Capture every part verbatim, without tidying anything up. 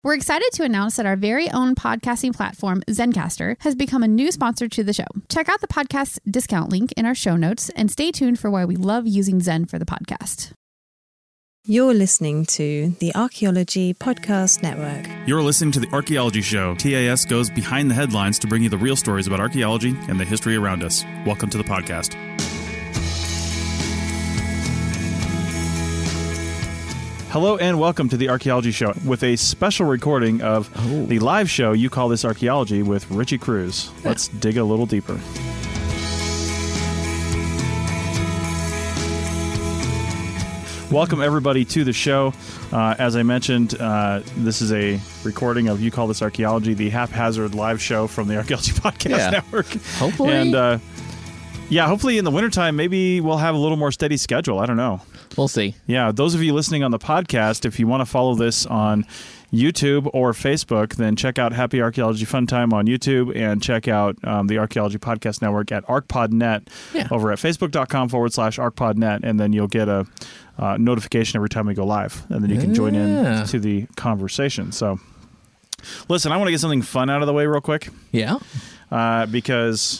We're excited to announce that our very own podcasting platform, Zencastr, has become a new sponsor to the show. Check out the podcast discount link in our show notes and stay tuned for why we love using Zen for the podcast. You're listening to the Archaeology Podcast Network. You're listening to The Archaeology Show. T A S goes behind the headlines to bring you the real stories about archaeology and the history around us. Welcome to the podcast. Hello and welcome to The Archaeology Show with a special recording of oh. the live show You Call This Archaeology with Richie Cruz. Yeah. Let's dig a little deeper. Welcome, everybody, to the show. Uh, as I mentioned, uh, this is a recording of You Call This Archaeology, the haphazard live show from the Archaeology Podcast yeah. Network. Hopefully. And, uh, yeah, hopefully in the wintertime, maybe we'll have a little more steady schedule. I don't know. We'll see. Yeah, those of you listening on the podcast, if you want to follow this on YouTube or Facebook, then check out Happy Archaeology Fun Time on YouTube and check out um, the Archaeology Podcast Network at ArcPodNet yeah. over at facebook.com forward slash ArcPodNet, and then you'll get a uh, notification every time we go live, and then you can join yeah. in to the conversation. So, listen, I want to get something fun out of the way real quick. Yeah? Uh, because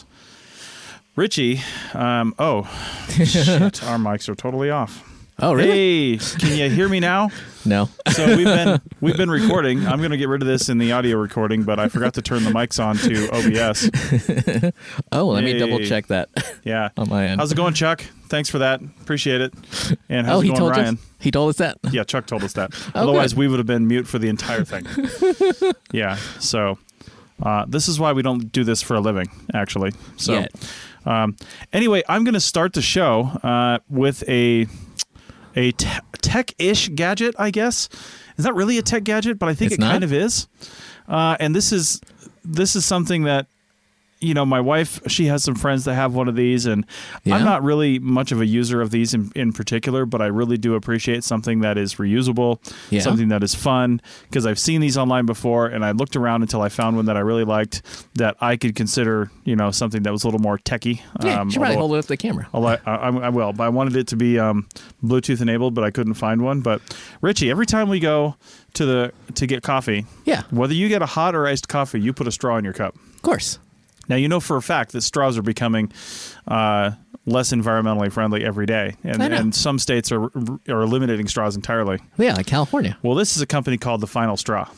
Richie, um, oh, shit, our mics are totally off. Oh, really? Hey, can you hear me now? No. So we've been we've been recording. I'm going to get rid of this in the audio recording, but I forgot to turn the mics on to O B S. oh, let hey. me double check that. Yeah. On my end. How's it going, Chuck? Thanks for that. Appreciate it. And how's oh, it he going, told Ryan? Us? He told us that? Yeah, Chuck told us that. Oh, Otherwise, good. we would have been mute for the entire thing. Yeah. So uh, this is why we don't do this for a living, actually. So Yet. Um, anyway, I'm going to start the show uh, with a a te- tech-ish gadget, I guess. It's not really a tech gadget, but I think it's it not? kind of is. Uh, and this is this is something that, you know, my wife, she has some friends that have one of these, and yeah. I'm not really much of a user of these in, in particular, but I really do appreciate something that is reusable, yeah. something that is fun, because I've seen these online before, and I looked around until I found one that I really liked that I could consider, you know, something that was a little more techie. Yeah, um, you should probably although, hold it up to the camera. I, I, I will, but I wanted it to be um, Bluetooth enabled, but I couldn't find one. But Richie, every time we go to the to get coffee, yeah. whether you get a hot or iced coffee, you put a straw in your cup. Of course. Now, you know for a fact that straws are becoming uh, less environmentally friendly every day. And, I know. and some states are are eliminating straws entirely. Yeah, like California. Well, this is a company called The Final Straw.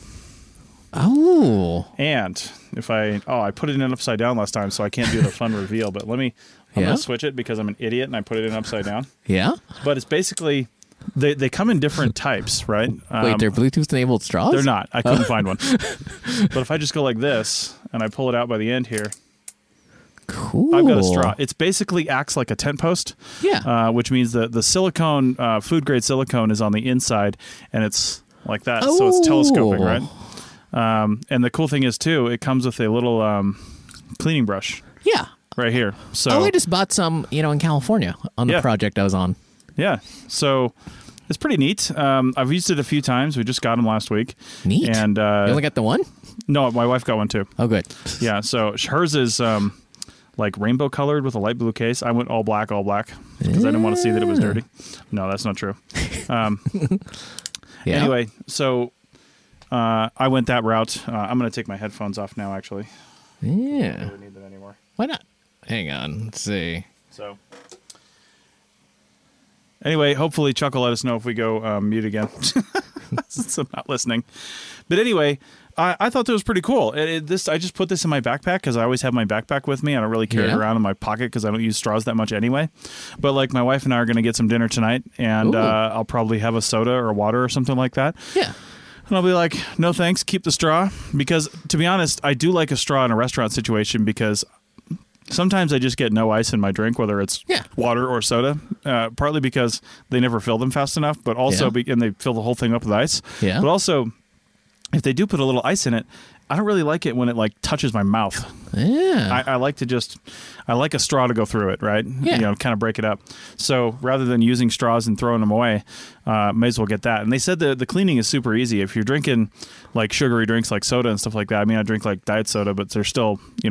Oh. And if I... Oh, I put it in upside down last time, so I can't do the fun reveal. But let me... I'm yeah. going to switch it because I'm an idiot and I put it in upside down. Yeah? But it's basically... They they come in different types, right? Um, Wait, they're Bluetooth-enabled straws? They're not. I couldn't oh. find one. But if I just go like this and I pull it out by the end here... Cool. I've got a straw. It's basically acts like a tent post. Yeah. Uh, which means that the silicone, uh, food grade silicone, is on the inside, and it's like that, oh. so it's telescoping, right? Um, and the cool thing is too, it comes with a little um, cleaning brush. Yeah. Right here. So oh, I just bought some, you know, in California on the yeah. project I was on. Yeah. So it's pretty neat. Um, I've used it a few times. We just got them last week. Neat. And uh, you only got the one? No, my wife got one too. Oh, good. Yeah. So hers is. Um, like rainbow colored with a light blue case. I went all black, all black because I didn't want to see that it was dirty. No, that's not true. Um, yeah. Anyway, so uh, I went that route. Uh, I'm going to take my headphones off now, actually. Yeah. I don't really need them anymore. Why not? Hang on. Let's see. So anyway, hopefully Chuck will let us know if we go um, mute again. Since I'm not listening. But anyway, I, I thought that was pretty cool. It, it, this I just put this in my backpack because I always have my backpack with me. I don't really carry yeah. it around in my pocket because I don't use straws that much anyway. But like my wife and I are going to get some dinner tonight, and uh, I'll probably have a soda or water or something like that. Yeah. And I'll be like, no thanks, keep the straw. Because to be honest, I do like a straw in a restaurant situation because sometimes I just get no ice in my drink, whether it's yeah. water or soda, uh, partly because they never fill them fast enough, but also, yeah. be, and they fill the whole thing up with ice. Yeah. But also, if they do put a little ice in it, I don't really like it when it like touches my mouth. Yeah. I, I like to just, I like a straw to go through it, right? Yeah. You know, kind of break it up. So rather than using straws and throwing them away, uh, may as well get that. And they said the the cleaning is super easy. If you're drinking like sugary drinks like soda and stuff like that, I mean, I drink like diet soda, but they're still, you know,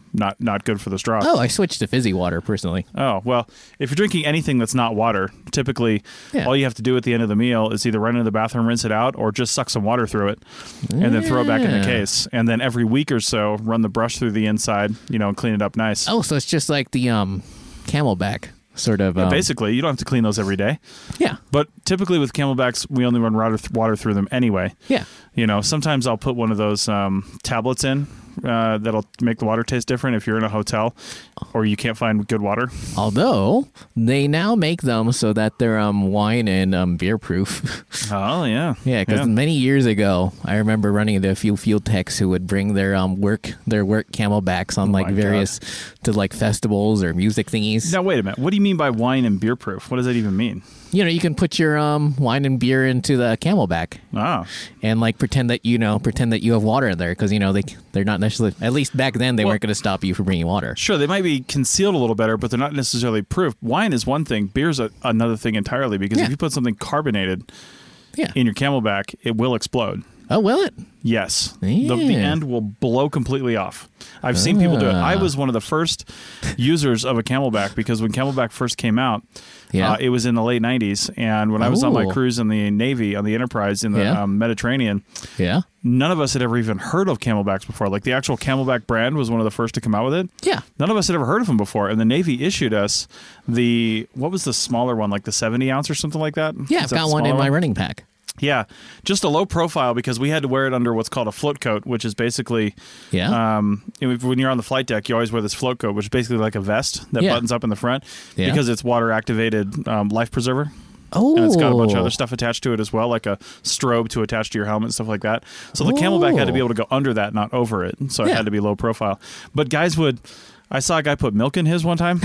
not not good for the straw. Oh, I switched to fizzy water personally. Oh, well, if you're drinking anything that's not water, typically Yeah. all you have to do at the end of the meal is either run into the bathroom, rinse it out, or just suck some water through it and then throw it back in the Yeah. case. And then every week or so, run the brush through the inside, you know, and clean it up nice. Oh, so it's just like the um, Camelback sort of. Um, Basically, you don't have to clean those every day. Yeah. But typically with Camelbacks, we only run water, water through them anyway. Yeah. You know, sometimes I'll put one of those um, tablets in uh, that'll make the water taste different if you're in a hotel or you can't find good water. Although they now make them so that they're um, wine and um, beer proof. Oh, yeah. Yeah, because many years ago, I remember running into a few field techs who would bring their um work their work Camelbacks on Oh like my various to like festivals or music thingies. Now, wait a minute. What do you mean by wine and beer proof? What does that even mean? You know, you can put your um wine and beer into the Camelback Oh. and like pretend that you know pretend that you have water in there because you know they they're not necessarily, at least back then they Well- weren't going to stop you from bringing water. Sure, they might be concealed a little better, but they're not necessarily proof. Wine is one thing. Beer's a, another thing entirely because Yeah. if you put something carbonated Yeah. in your Camelback, it will explode. Oh, will it? Yes. The, the Yeah. end will blow completely off. I've seen people do it. I Ah. was one of the first users of a Camelback because when Camelback first came out, Yeah. uh, it was in the late nineties. And when I was on my Oh. cruise in the Navy, on the Enterprise in the Yeah. um, Mediterranean, Yeah. none of us had ever even heard of Camelbacks before. Like the actual Camelback brand was one of the first to come out with it. Yeah. None of us had ever heard of them before. And the Navy issued us the, what was the smaller one, like the seventy ounce or something like that? Yeah, Is I've that got the one in smaller my running pack. Yeah, just a low profile because we had to wear it under what's called a float coat, which is basically, Yeah. um, you know, when you're on the flight deck, you always wear this float coat, which is basically like a vest that Yeah. buttons up in the front Yeah. because it's water activated um, life preserver. Oh. And it's got a bunch of other stuff attached to it as well, like a strobe to attach to your helmet and stuff like that. So the Camelback had to be able to go under that, not over it. So it Yeah. had to be low profile. But guys would... I saw a guy put milk in his one time.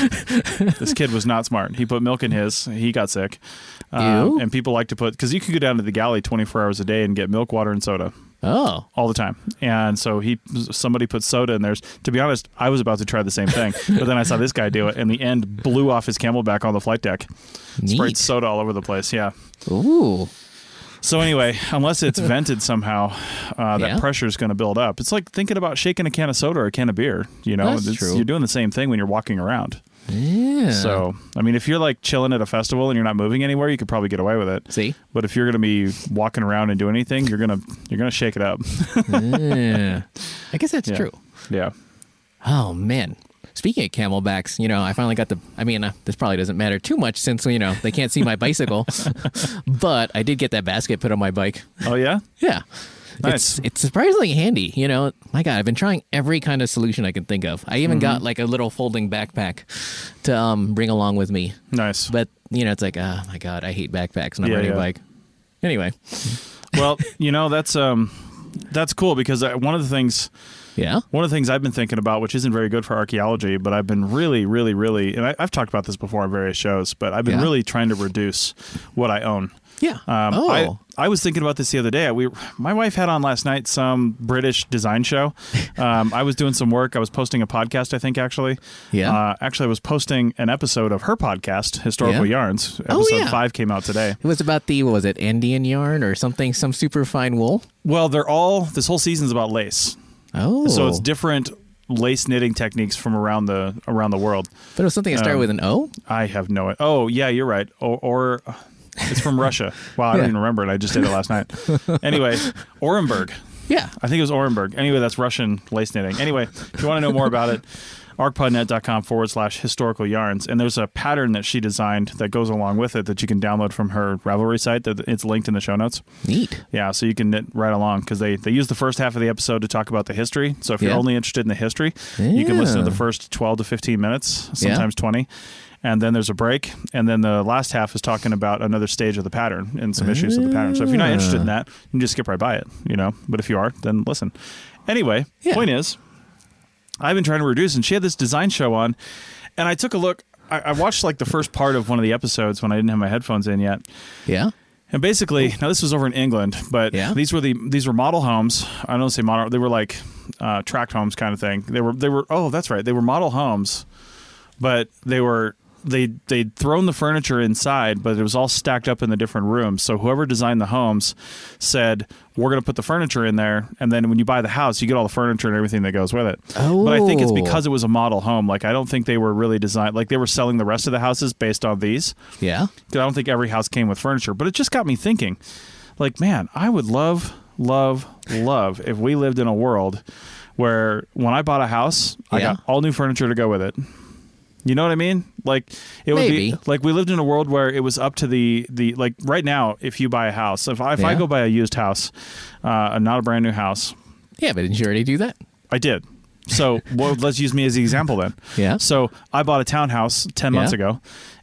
This kid was not smart. He put milk in his. He got sick. Um, Ew. and people like to put... Because you can go down to the galley twenty-four hours a day and get milk, water, and soda. Oh. All the time. And so he, somebody put soda in theirs. To be honest, I was about to try the same thing. But then I saw this guy do it, and the end blew off his Camelback on the flight deck. Neat. Sprayed soda all over the place, yeah. Ooh. So anyway, unless it's vented somehow, uh, that Yeah. pressure is going to build up. It's like thinking about shaking a can of soda or a can of beer. You know, That's It's- true. you're doing the same thing when you're walking around. Yeah. So, I mean, if you're like chilling at a festival and you're not moving anywhere, you could probably get away with it. See? But if you're going to be walking around and doing anything, you're gonna you're gonna shake it up. Yeah. I guess that's Yeah. true. Yeah. Oh, man. Speaking of Camelbacks, you know, I finally got the, I mean, uh, this probably doesn't matter too much since, you know, they can't see my bicycle, but I did get that basket put on my bike. Oh yeah. Yeah. Nice. It's, it's surprisingly handy. You know, my God, I've been trying every kind of solution I can think of. I even got like a little folding backpack to um, bring along with me. Nice. But, you know, it's like, oh my God, I hate backpacks when I'm Yeah, riding yeah. a bike. Anyway. Well, you know that's um that's cool because I, one of the things. Yeah. One of the things I've been thinking about, which isn't very good for archaeology, but I've been really, really, really, and I, I've talked about this before on various shows, but I've been Yeah. really trying to reduce what I own. Yeah. Um, oh. I, I was thinking about this the other day. We, my wife had on last night some British design show. Um, I was doing some work. I was posting a podcast, I think, actually. Yeah. Uh, actually, I was posting an episode of her podcast, Historical Yeah. Yarns. Oh, Episode yeah. five came out today. It was about the, what was it, Andean yarn or something, some super fine wool? Well, they're all, this whole season's about lace. Oh. So it's different lace knitting techniques from around the around the world. But it was something that started um, with an O? I have no idea. Oh, yeah, you're right. Or, or it's from Russia. Wow, I don't Yeah. even remember it. I just did it last night. Anyway, Orenburg. Yeah. I think it was Orenburg. Anyway, that's Russian lace knitting. Anyway, if you want to know more about it, arcpodnet.com forward slash historical yarns. And there's a pattern that she designed that goes along with it that you can download from her Ravelry site. That it's linked in the show notes. Neat. Yeah, so you can knit right along because they, they use the first half of the episode to talk about the history. So if you're Yeah. only interested in the history, you can listen to Yeah. the first twelve to fifteen minutes, Yeah. sometimes twenty. And then there's a break. And then the last half is talking about another stage of the pattern and some issues of the pattern. So if you're not interested in that, you can just skip right by it, you know. But if you are, then listen. Anyway, Yeah. point is, I've been trying to reduce, and she had this design show on, and I took a look. I, I watched like the first part of one of the episodes when I didn't have my headphones in yet. Yeah. And basically, now this was over in England, but Yeah. these were the these were model homes. I don't say model; they were like uh, tract homes kind of thing. They were they were oh, that's right, they were model homes, but they were they they'd thrown the furniture inside, but it was all stacked up in the different rooms. So whoever designed the homes said, we're going to put the furniture in there, and then when you buy the house, you get all the furniture and everything that goes with it. Oh. But I think it's because it was a model home. Like, I don't think they were really designed, like they were selling the rest of the houses based on these. Yeah. I don't think every house came with furniture, but it just got me thinking, like, man, I would love, love, love if we lived in a world where when I bought a house, I Yeah. got all new furniture to go with it. You know what I mean? Like it would Maybe. be like we lived in a world where it was up to the the like right now. If you buy a house, if I, if I Yeah. go buy a used house, uh, not a brand new house, Yeah, but didn't you already do that? I did. So well, let's use me as the example then. Yeah. So I bought a townhouse ten months Yeah. ago,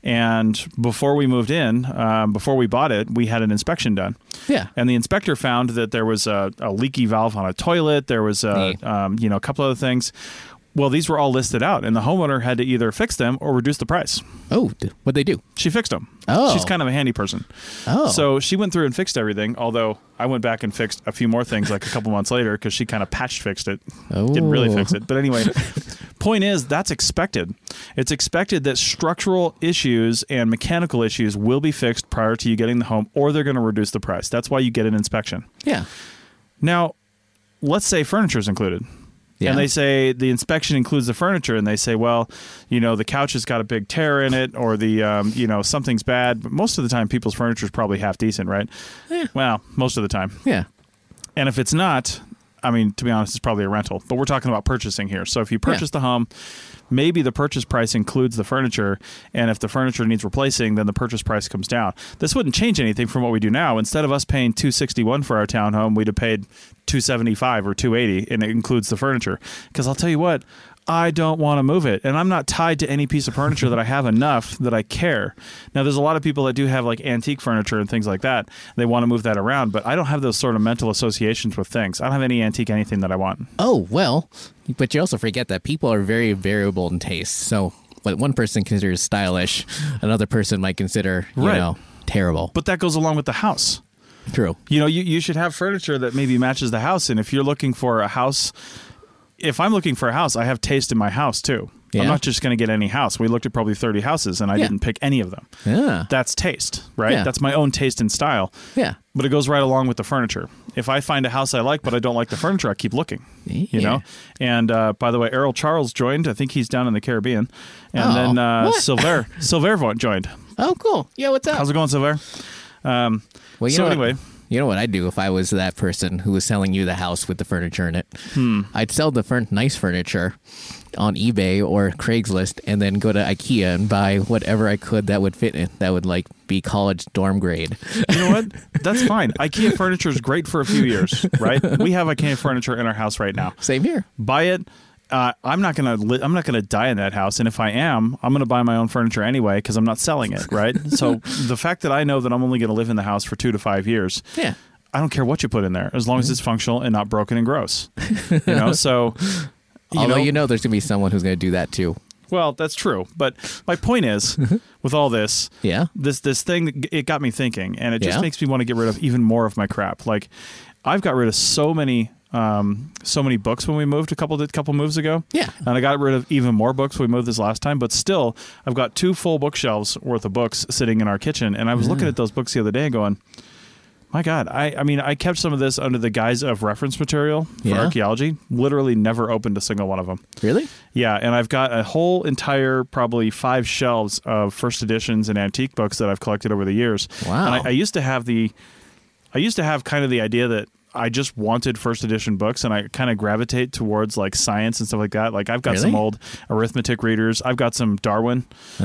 and before we moved in, um, before we bought it, we had an inspection done. Yeah. And the inspector found that there was a, a leaky valve on a toilet. There was a, Neat. um, you know, a couple other things. Well, these were all listed out, and the homeowner had to either fix them or reduce the price. Oh, d- what'd they do? She fixed them. Oh. She's kind of a handy person. Oh. So she went through and fixed everything, although I went back and fixed a few more things like a couple months later because she kind of patch fixed it. Didn't really Oh. fix it. But anyway, point is, that's expected. It's expected that structural issues and mechanical issues will be fixed prior to you getting the home, or they're going to reduce the price. That's why you get an inspection. Yeah. Now, let's say furniture is included. Yeah. And they say the inspection includes the furniture, and they say, well, you know, the couch has got a big tear in it, or the, um, you know, something's bad. But most of the time, people's furniture is probably half decent, right? Yeah. Well, most of the time. Yeah. And if it's not, I mean, to be honest, it's probably a rental. But we're talking about purchasing here. So if you purchase Yeah. the home, maybe the purchase price includes the furniture, and if the furniture needs replacing, then the purchase price comes down. This wouldn't change anything from what we do now. Instead of us paying two hundred sixty-one dollars for our townhome, we'd have paid two hundred seventy-five dollars or two hundred eighty dollars, and it includes the furniture. Because I'll tell you what, I don't want to move it, and I'm not tied to any piece of furniture that I have enough that I care. Now, there's a lot of people that do have like antique furniture and things like that. They want to move that around, but I don't have those sort of mental associations with things. I don't have any antique anything that I want. Oh, well, but you also forget that people are very variable in taste. So what one person considers stylish, another person might consider, you Right. know, terrible. But that goes along with the house. True. You know, you, you should have furniture that maybe matches the house. And if you're looking for a house, if I'm looking for a house, I have taste in my house too. Yeah. I'm not just going to get any house. We looked at probably thirty houses, and I Yeah. didn't pick any of them. Yeah. That's taste, right? Yeah. That's my own taste and style. Yeah. But it goes right along with the furniture. If I find a house I like, but I don't like the furniture, I keep looking. You Yeah. know. And uh, by the way, Errol Charles joined. I think he's down in the Caribbean. And Oh, then uh, what? Silver Silver joined. Oh, cool. Yeah, what's up? How's it going, Silver? Um, Well, you so know anyway. what, you know what I'd do if I was that person who was selling you the house with the furniture in it? Hmm. I'd sell the furn- nice furniture on eBay or Craigslist, and then go to IKEA and buy whatever I could that would fit in. That would like be college dorm grade. You know what? That's fine. IKEA furniture is great for a few years, right? We have IKEA furniture in our house right now. Same here. Buy it. Uh, I'm not gonna. Li- I'm not gonna die in that house, and if I am, I'm gonna buy my own furniture anyway because I'm not selling it, right? So the fact that I know that I'm only gonna live in the house for two to five years, Yeah. I don't care what you put in there as long as it's functional and not broken and gross. You know, so you Although know, you know there's going to be someone who's going to do that too. well, that's true. But my point is, with all this, Yeah. this this thing, it got me thinking, and it just Yeah? makes me want to get rid of even more of my crap. Like, I've got rid of so many, um, so many books when we moved a couple a couple moves ago. Yeah. and I got rid of even more books when we moved this last time. But still, I've got two full bookshelves worth of books sitting in our kitchen, and I was looking at those books the other day and going, my God, I, I mean, I kept some of this under the guise of reference material for Yeah? archaeology. Literally never opened a single one of them. Really? Yeah, and I've got a whole entire, probably five shelves of first editions and antique books that I've collected over the years. Wow. And I, I used to have the, I used to have kind of the idea that I just wanted first edition books, and I kind of gravitate towards like science and stuff like that. Like I've got some Really? old arithmetic readers. I've got some Darwin.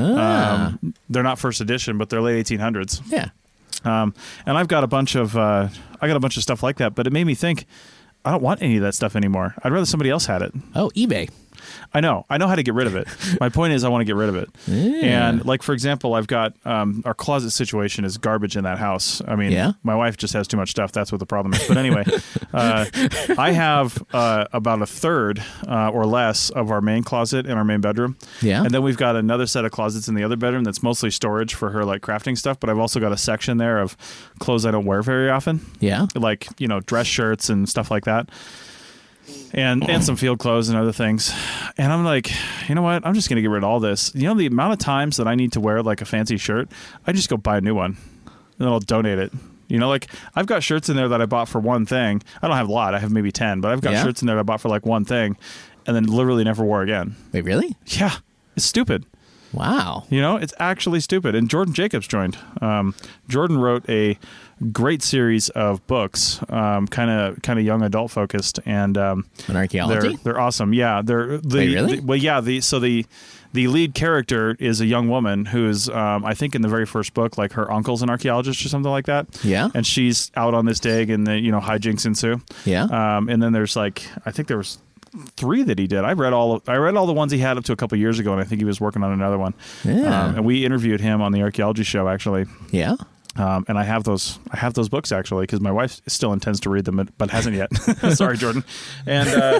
Ah. Um, they're not first edition, but they're late eighteen hundreds. Yeah. Um, and I've got a bunch of, uh, I got a bunch of stuff like that. But it made me think, I don't want any of that stuff anymore. I'd rather somebody else had it. Oh, eBay. I know. I know how to get rid of it. My point is I want to get rid of it. Yeah. And like, for example, I've got um, our closet situation is garbage in that house. I mean, Yeah? my wife just has too much stuff. That's what the problem is. But anyway, uh, I have uh, about a third uh, or less of our main closet in our main bedroom. Yeah. And then we've got another set of closets in the other bedroom that's mostly storage for her like crafting stuff. But I've also got a section there of clothes I don't wear very often. Yeah. Like, you know, dress shirts and stuff like that. and and some field clothes and other things. And I'm like, you know what? I'm just going to get rid of all this. You know, the amount of times that I need to wear like a fancy shirt, I just go buy a new one and then I'll donate it. You know, like I've got shirts in there that I bought for one thing. I don't have a lot. I have maybe ten, but I've got Yeah. shirts in there that I bought for like one thing and then literally never wore again. Wait, really? Yeah. It's stupid. Wow. You know, it's actually stupid. And Jordan Jacobs joined. Um, Jordan wrote a great series of books, kind of kind of young adult focused, and um, An archaeology? They're, they're awesome. Yeah, they're the, Wait, really? the well, yeah. The so the the lead character is a young woman who's um, I think in the very first book, like her uncle's an archaeologist or something like that. Yeah. And she's out on this dig, and the you know hijinks ensue. Yeah. Um, and then there's like I think there was three that he did. I read all of, I read all the ones he had up to a couple years ago, and I think he was working on another one. Yeah. Um, and we interviewed him on the archaeology show actually. Yeah. Um, and I have those I have those books actually because my wife still intends to read them but, but hasn't yet. Sorry, Jordan. And uh,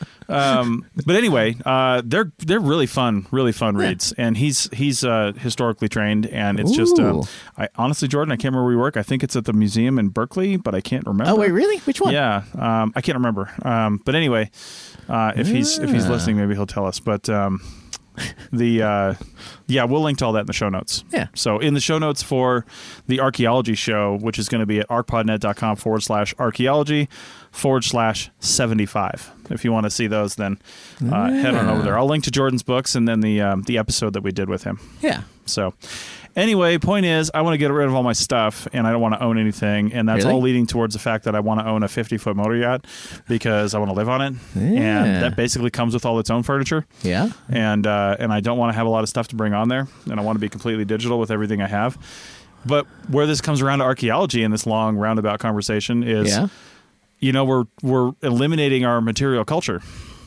um, but anyway, uh, they're they're really fun, really fun Yeah. reads. And he's he's uh, historically trained, and it's just um, Ooh. I honestly, Jordan, I can't remember where we work. I think it's at the museum in Berkeley, but I can't remember. Oh, wait, really? Which one? Yeah, um, I can't remember. Um, but anyway, uh, if he's if he's Yeah. listening, maybe he'll tell us. But um, the uh, yeah, we'll link to all that in the show notes. Yeah. So in the show notes for the archaeology show, which is going to be at arcpodnet.com forward slash archaeology forward slash seventy-five. If you want to see those, then uh, head on over there. I'll link to Jordan's books and then the um, the episode that we did with him. Yeah. So anyway, point is, I want to get rid of all my stuff, and I don't want to own anything, and that's Really? all leading towards the fact that I want to own a fifty-foot motor yacht because I want to live on it, Yeah. and that basically comes with all its own furniture, Yeah. and uh, and I don't want to have a lot of stuff to bring on there, and I want to be completely digital with everything I have. But where this comes around to archaeology in this long roundabout conversation is, Yeah. you know, we're we're eliminating our material culture.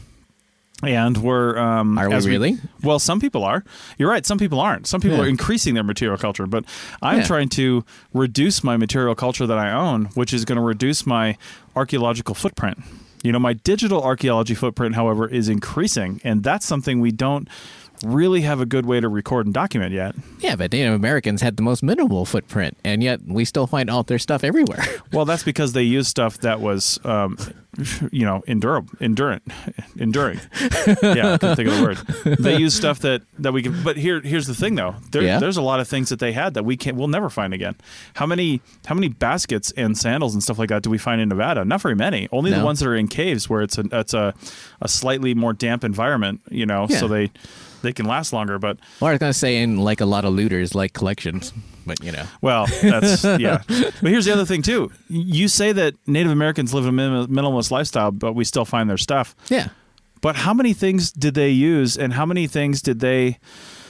And we're um, Are we as really? Well, some people are. You're right. Some people aren't. Some people Yeah. are increasing their material culture. But I'm Yeah. trying to reduce my material culture that I own, which is going to reduce my archaeological footprint. You know, my digital archaeology footprint, however, is increasing, and that's something we don't really have a good way to record and document yet. Yeah, but Native Americans had the most minimal footprint, and yet we still find all their stuff everywhere. Well, that's because they used stuff that was, um, you know, endurable, endurant, enduring. Yeah, I couldn't think of the word. They used stuff that, that we can. But here, here's the thing, though. There, Yeah. There's a lot of things that they had that we can't. We'll never find again. How many, how many baskets and sandals and stuff like that do we find in Nevada? Not very many. Only the No. ones that are in caves where it's a, it's a, a slightly more damp environment. You know, Yeah. so they, they can last longer. But Well, I was going to say in like a lot of looters, like collections, but you know. well, that's yeah. But here's the other thing too. You say that Native Americans live a minim- minimalist lifestyle, but we still find their stuff. Yeah. But how many things did they use, and how many things did they?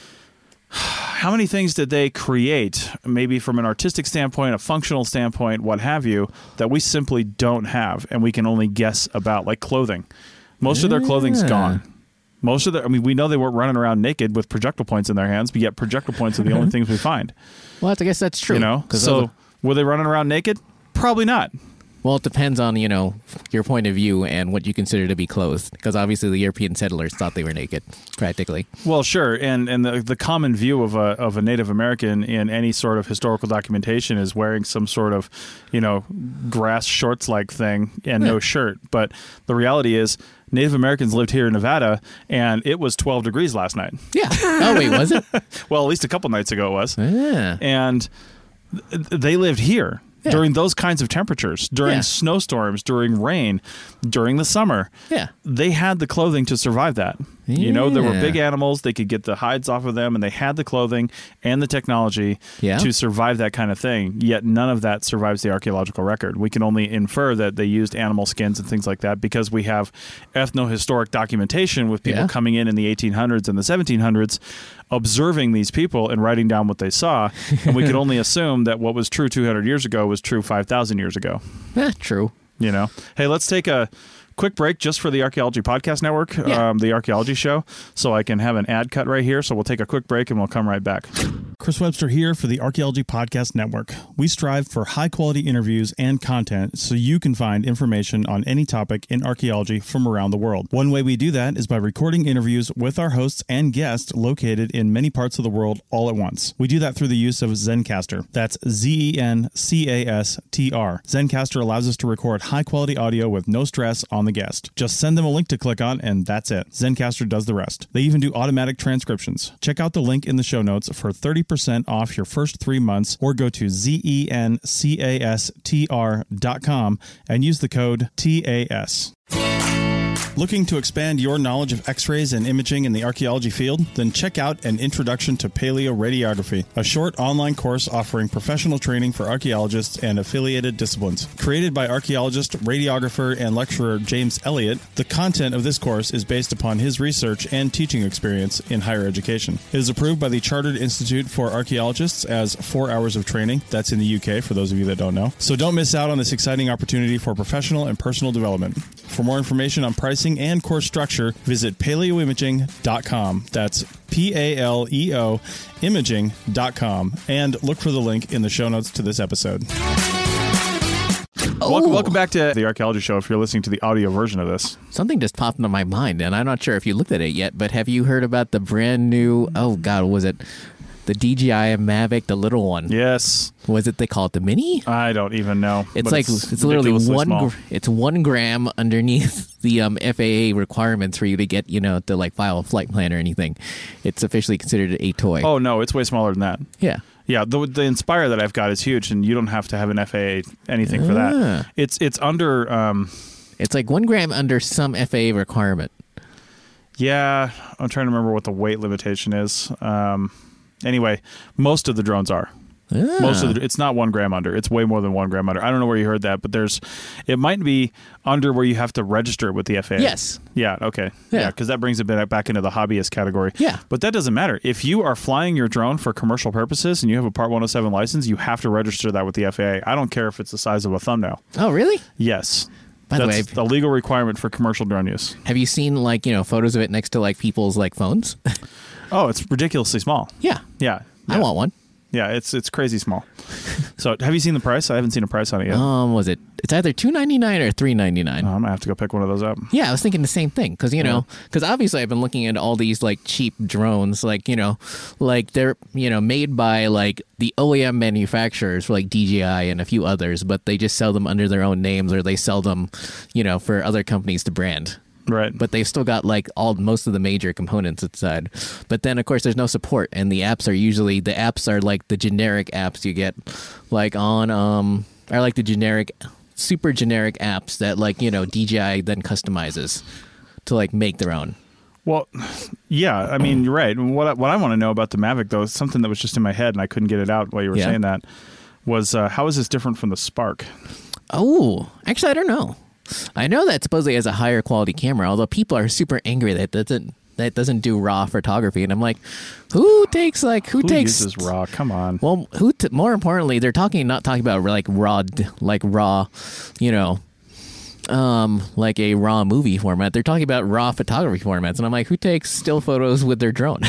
How many things did they create? Maybe from an artistic standpoint, a functional standpoint, what have you, that we simply don't have, and we can only guess about, like clothing. Most of their clothing's Yeah. gone. Most of their, I mean, we know they weren't running around naked with projectile points in their hands, but yet projectile points are the only things we find. Well, I guess that's true. You know, 'cause so those are- were they running around naked? Probably not. well, it depends on, you know, your point of view and what you consider to be clothed. Because obviously the European settlers thought they were naked, practically. Well, sure, and and the the common view of a of a Native American in any sort of historical documentation is wearing some sort of, you know, grass shorts like thing and no shirt. But the reality is, Native Americans lived here in Nevada, and it was twelve degrees last night. Yeah. Oh, wait, was it? Well, at least a couple nights ago it was, Yeah. and th- they lived here. Yeah. During those kinds of temperatures, during Yeah. snowstorms, during rain, during the summer, Yeah. they had the clothing to survive that. You know, there were Yeah. big animals. They could get the hides off of them, and they had the clothing and the technology Yeah. to survive that kind of thing. Yet none of that survives the archaeological record. We can only infer that they used animal skins and things like that because we have ethno-historic documentation with people Yeah. coming in in the eighteen hundreds and the seventeen hundreds, observing these people and writing down what they saw. And we could only assume that what was true two hundred years ago was true five thousand years ago. Eh, true. You know, hey, let's take a quick break just for the Archaeology Podcast Network, Yeah. um, the Archaeology Show, so I can have an ad cut right here. So we'll take a quick break and we'll come right back. Chris Webster here for the Archaeology Podcast Network. We strive for high quality interviews and content so you can find information on any topic in archaeology from around the world. One way we do that is by recording interviews with our hosts and guests located in many parts of the world all at once. We do that through the use of Zencastr. That's Z E N C A S T R. Zencastr allows us to record high quality audio with no stress on the the guest. Just send them a link to click on, and that's it. Zencastr does the rest. They even do automatic transcriptions. Check out the link in the show notes for thirty percent off your first three months, or go to zencastr dot com and use the code T A S. Looking to expand your knowledge of X-rays and imaging in the archaeology field? Then check out An Introduction to Paleoradiography, a short online course offering professional training for archaeologists and affiliated disciplines. Created by archaeologist, radiographer, and lecturer James Elliott, the content of this course is based upon his research and teaching experience in higher education. It is approved by the Chartered Institute for Archaeologists as four hours of training. That's in the U K, for those of you that don't know. So don't miss out on this exciting opportunity for professional and personal development. For more information on pricing and course structure, visit paleoimaging dot com. That's P A L E O imaging dot com. And look for the link in the show notes to this episode. Oh. Welcome, welcome back to the Archaeology Show if you're listening to the audio version of this. Something just popped into my mind, and I'm not sure if you looked at it yet, but have you heard about the brand new, oh God, what was it? The D J I Mavic, the little one. Yes. Was it they call it the Mini? I don't even know. It's like it's, it's literally one. Gr- it's one gram underneath the um, F A A requirements for you to get, you know, to like file a flight plan or anything. It's officially considered a toy. Oh no, it's way smaller than that. Yeah. Yeah, the the Inspire that I've got is huge, and you don't have to have an F A A anything for Ah. that. It's it's under. Um, it's like one gram under some F A A requirement. Yeah, I'm trying to remember what the weight limitation is. Um, Anyway, most of the drones are. Ah. Most of the, it's not one gram under. It's way more than one gram under. I don't know where you heard that, but there's, it might be under where you have to register with the F A A. Yes. Yeah. Okay. Yeah. Yeah. Because that brings it back back into the hobbyist category. Yeah. But that doesn't matter. If you are flying your drone for commercial purposes and you have a Part one oh seven license, you have to register that with the F A A. I don't care if it's the size of a thumbnail. Oh, really? Yes. By the That's way, a legal requirement for commercial drone use. have you seen like, you know, photos of it next to like people's like phones? Oh, it's ridiculously small. Yeah. Yeah. I Yeah. want one. Yeah, it's it's crazy small. So, have you seen the price? I haven't seen a price on it yet. Um, was it? It's either two ninety-nine or three ninety-nine. Oh, I'm gonna have to go pick one of those up. Yeah, I was thinking the same thing because you know, because obviously I've been looking at all these like cheap drones, like you know, like they're you know made by like the O E M manufacturers like D J I and a few others, but they just sell them under their own names or they sell them, you know, for other companies to brand. Right. But they've still got like all most of the major components inside. But then of course there's no support, and the apps are usually the apps are like the generic apps you get, like on um are like the generic, super generic apps that like you know D J I then customizes to like make their own. Well, yeah, I mean you're right. What I, what I want to know about the Mavic though is something that was just in my head and I couldn't get it out while you were Yeah. saying that. Was uh, how is this different from the Spark? Oh, actually I don't know. I know that supposedly has a higher quality camera, although people are super angry that it doesn't that doesn't do raw photography, and I'm like, who takes like who, Who takes uses RAW? Come on. Well, who? T- more importantly, they're talking not talking about like raw, like raw, you know, um, like a raw movie format. They're talking about raw photography formats, and I'm like, who takes still photos with their drone?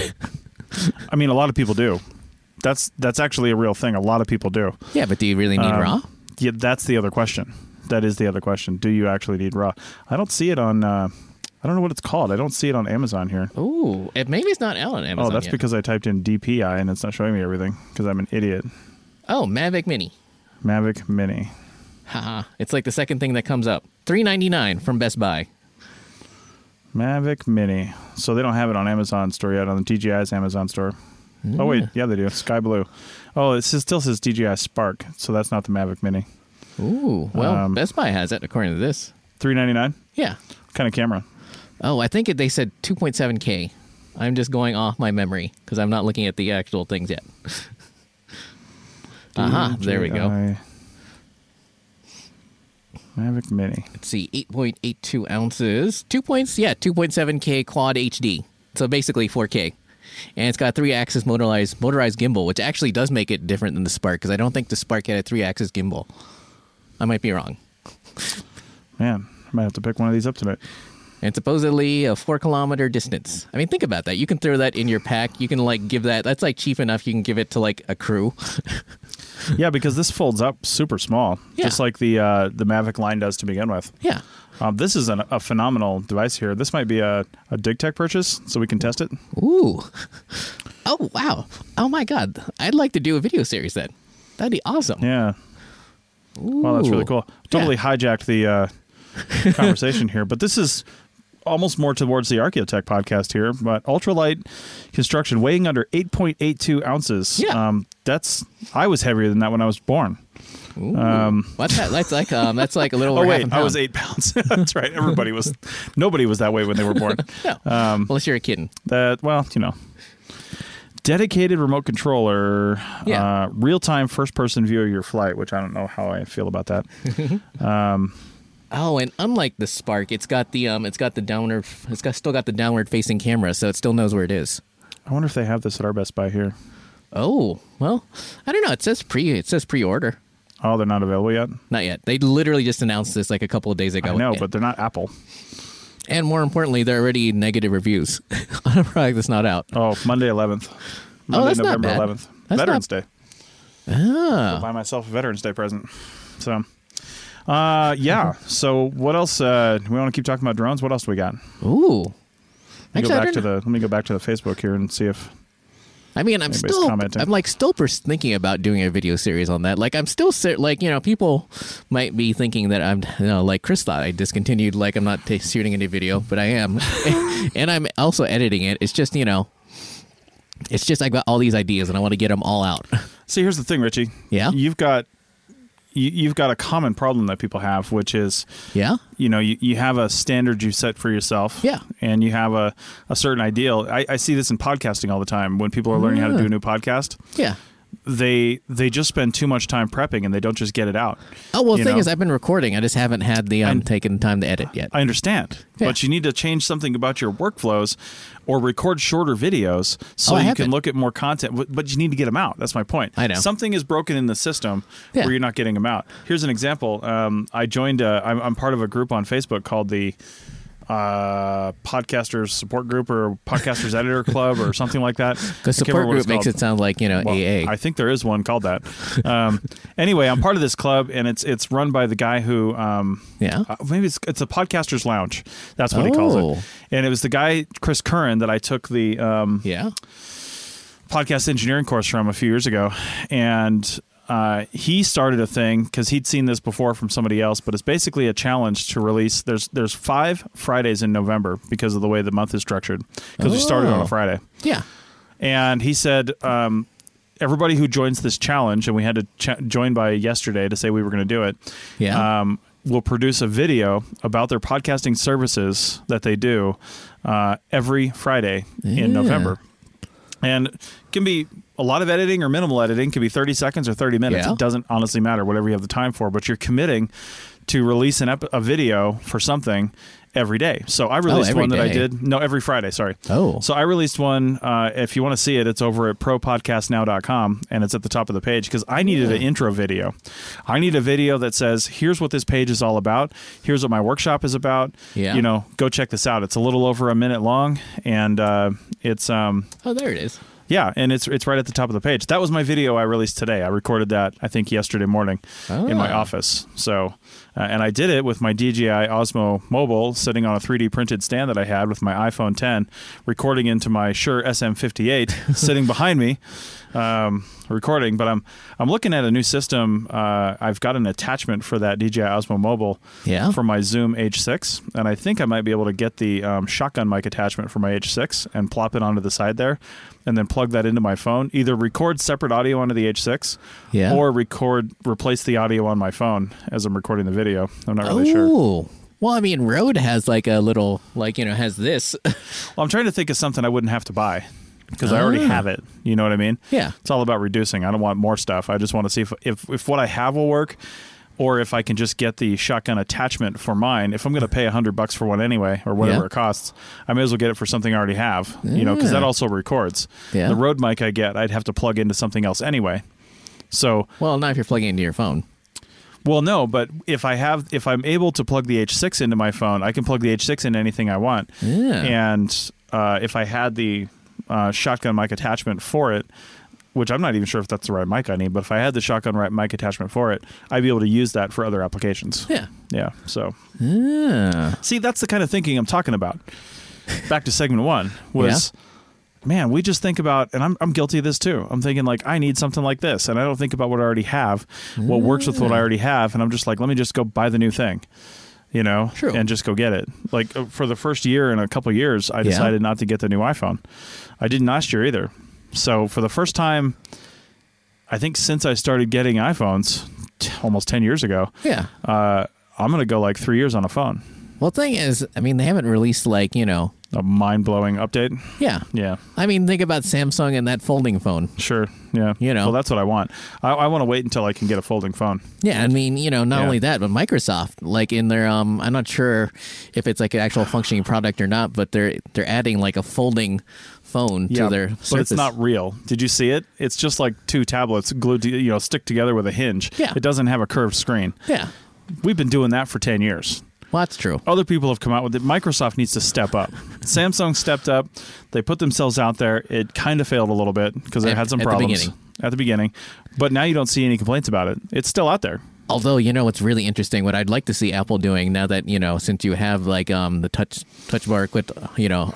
I mean, a lot of people do. That's that's actually a real thing. A lot of people do. Yeah, but do you really need Um, raw? Yeah, that's the other question. That is the other question. Do you actually need RAW? I don't see it on. Uh, I don't know what it's called. I don't see it on Amazon here. Ooh, it, maybe it's not out on Amazon. Oh, that's yet. because I typed in D P I and it's not showing me everything because I'm an idiot. Oh, Mavic Mini. Mavic Mini. Haha, it's like the second thing that comes up. three ninety-nine from Best Buy. Mavic Mini. So they don't have it on Amazon store yet, on the D J I's Amazon store. Oh, wait. Yeah, they do. Sky Blue. Oh, it says, still says D J I Spark, so that's not the Mavic Mini. Ooh, well, Um, Best Buy has it according to this. three ninety-nine. Yeah. What kind of camera? Oh, I think it, they said two point seven K. I'm just going off my memory because I'm not looking at the actual things yet. Aha, there we go. D J I Mavic Mini. Let's see, eight point eight two ounces. Two points, yeah, two point seven K quad H D. So basically four K. And it's got three-axis motorized motorized gimbal, which actually does make it different than the Spark because I don't think the Spark had a three-axis gimbal. I might be wrong. Man, I might have to pick one of these up tonight. And supposedly a four kilometer distance. I mean, think about that. You can throw that in your pack. You can like give that. That's like cheap enough. You can give it to like a crew. Yeah, because this folds up super small, Yeah. just like the uh, the Mavic line does to begin with. Yeah. Um, this is an, a phenomenal device here. This might be a, a DigTech purchase, so we can test it. Ooh. Oh wow. Oh my God. I'd like to do a video series then. That'd be awesome. Yeah. Well, that's really cool. Totally hijacked the uh, conversation here. But this is almost more towards the Archaeotech podcast here. But ultralight construction weighing under eight point eight two ounces. Yeah. Um, that's I was heavier than that when I was born. Ooh. Um, What's that? That's like um, that's like a little. oh over wait, half a I was pound. eight pounds. That's right. Everybody was. Nobody was that way when they were born. No, Um, unless you're a kitten. that well, you know. Dedicated remote controller, Yeah. uh, real-time first-person view of your flight, which I don't know how I feel about that. um, Oh, and unlike the Spark, it's got the um, it's got the downward, it's got still got the downward facing camera, so it still knows where it is. I wonder if they have this at our Best Buy here. Oh, well, I don't know. It says pre, it says pre-order. Oh, they're not available yet? Not yet. They literally just announced this like a couple of days ago. I know, and, but they're not Apple. and more importantly, they're already negative reviews on a product that's not out. Oh, Monday eleventh. Monday, Oh, that's not November bad. eleventh. That's Veterans not- Day. Ah, Buy myself a Veterans Day present. So, uh, yeah. So, what else? Uh, we want to keep talking about drones. What else do we got? ooh. Let me Actually, go I back don't to know. the. Let me go back to the Facebook here and see if. I mean, I'm Anybody's still, commenting. I'm like still pers- thinking about doing a video series on that. Like, I'm still ser- like, you know, people might be thinking that I'm, you know, like Chris thought I discontinued, like I'm not t- shooting any video, but I am, and I'm also editing it. It's just, you know, it's just I got all these ideas and I want to get them all out. See, here's the thing, Richie. Yeah? You've got. You, you've got a common problem that people have, which is, Yeah. you know, you, you have a standard you set for yourself. Yeah. And you have a, a certain ideal. I, I see this in podcasting all the time. When people are learning how to do a new podcast, Yeah. they they just spend too much time prepping and they don't just get it out. Oh well, the You thing know? is, I've been recording. I just haven't had the um, I'm- taken time to edit yet. I understand. Yeah. But you need to change something about your workflows or record shorter videos so Oh, I you haven't. can look at more content. But- But you need to get them out. That's my point. I know. Something is broken in the system Yeah. where you're not getting them out. Here's an example. Um, I joined, a, I'm, I'm part of a group on Facebook called the uh, Podcasters Support Group or Podcasters Editor Club or something like that. The support group makes it sound like, you know, Well, A A. I think there is one called that. Um, anyway, I'm part of this club, and it's it's run by the guy who um, Yeah. uh, maybe it's it's a Podcasters Lounge. That's what he calls Oh. it. And it was the guy Chris Curran that I took the um, Yeah. podcast engineering course from a few years ago, and uh, he started a thing because he'd seen this before from somebody else. But it's basically a challenge to release. There's there's five Fridays in November because of the way the month is structured. Because we started on Oh. a Friday. Yeah. And he said, um, everybody who joins this challenge, and we had to ch- join by yesterday to say we were going to do it, Yeah. um, will produce a video about their podcasting services that they do uh, every Friday Yeah. in November. And it can be a lot of editing or minimal editing. It can be thirty seconds or thirty minutes. Yeah. It doesn't honestly matter, whatever you have the time for. But you're committing to release an ep- a video for something every day. So I released every one that I day. did. No, every Friday, sorry. Oh. So I released one. Uh, if you want to see it, it's over at pro podcast now dot com, and it's at the top of the page because I needed an intro video. I need a video that says, here's what this page is all about. Here's what my workshop is about. Yeah. You know, go check this out. It's a little over a minute long, and uh, it's... Um, Oh, there it is. yeah, and it's it's right at the top of the page. That was my video I released today. I recorded that, I think, yesterday morning in my Ah. office. So, uh, and I did it with my D J I Osmo Mobile sitting on a three D printed stand that I had with my iPhone ten, recording into my Shure S M fifty-eight sitting behind me, um, recording. But I'm I'm looking at a new system. Uh, I've got an attachment for that D J I Osmo Mobile Yeah. for my Zoom H six, and I think I might be able to get the um, shotgun mic attachment for my H six and plop it onto the side there, and then plug that into my phone. Either record separate audio onto the H six, Yeah. or record replace the audio on my phone as I'm recording the video. I'm not really sure. Oh. Well, I mean, Rode has like a little, like, you know, has this. Well, I'm trying to think of something I wouldn't have to buy because I already Ah. have it. You know what I mean? Yeah. It's all about reducing. I don't want more stuff. I just want to see if if, if what I have will work, or if I can just get the shotgun attachment for mine. If I'm going to pay a hundred bucks for one anyway, or whatever Yeah. it costs, I may as well get it for something I already have. You know, because that Yeah. also records. Yeah. The Rode mic I get, I'd have to plug into something else anyway. So, Well, not if you're plugging into your phone. well, no, but if I have, if I'm able to plug the H six into my phone, I can plug the H six into anything I want. Yeah. And uh, if I had the uh, shotgun mic attachment for it, which I'm not even sure if that's the right mic I need, but if I had the shotgun right mic attachment for it, I'd be able to use that for other applications. Yeah. Yeah. So, Yeah. see, that's the kind of thinking I'm talking about. Back to segment one was, man, we just think about, and I'm, I'm guilty of this too. I'm thinking like, I need something like this. And I don't think about what I already have, what works with what I already have. And I'm just like, let me just go buy the new thing. you know, True. and just go get it. Like uh, for the first year and a couple of years, I decided not to get the new iPhone. I didn't last year either. So for the first time, I think since I started getting iPhones t- almost ten years ago, Yeah. uh, I'm going to go like three years on a phone. Well, the thing is, I mean, they haven't released like, you know, A mind-blowing update. yeah. Yeah, I mean, think about Samsung and that folding phone. sure. Yeah. You know. Well, that's what I want. I, I want to wait until I can get a folding phone. Yeah, I mean, you know, not Yeah. only that, but Microsoft, like in their, um, I'm not sure if it's like an actual functioning product or not, but they're they're adding like a folding phone to their Surface. but it's not real. Did you see it? It's just like two tablets glued, to, you know, stick together with a hinge. Yeah. It doesn't have a curved screen. Yeah, We've been doing that for ten years. well, that's true. Other people have come out with it. Microsoft needs to step up. Samsung stepped up. They put themselves out there. It kind of failed a little bit because they At- had some at the problems beginning. at the beginning. But now you don't see any complaints about it. It's still out there. Although, you know, what's really interesting, what I'd like to see Apple doing now that, you know, since you have like um the touch touch bar equipped, you know,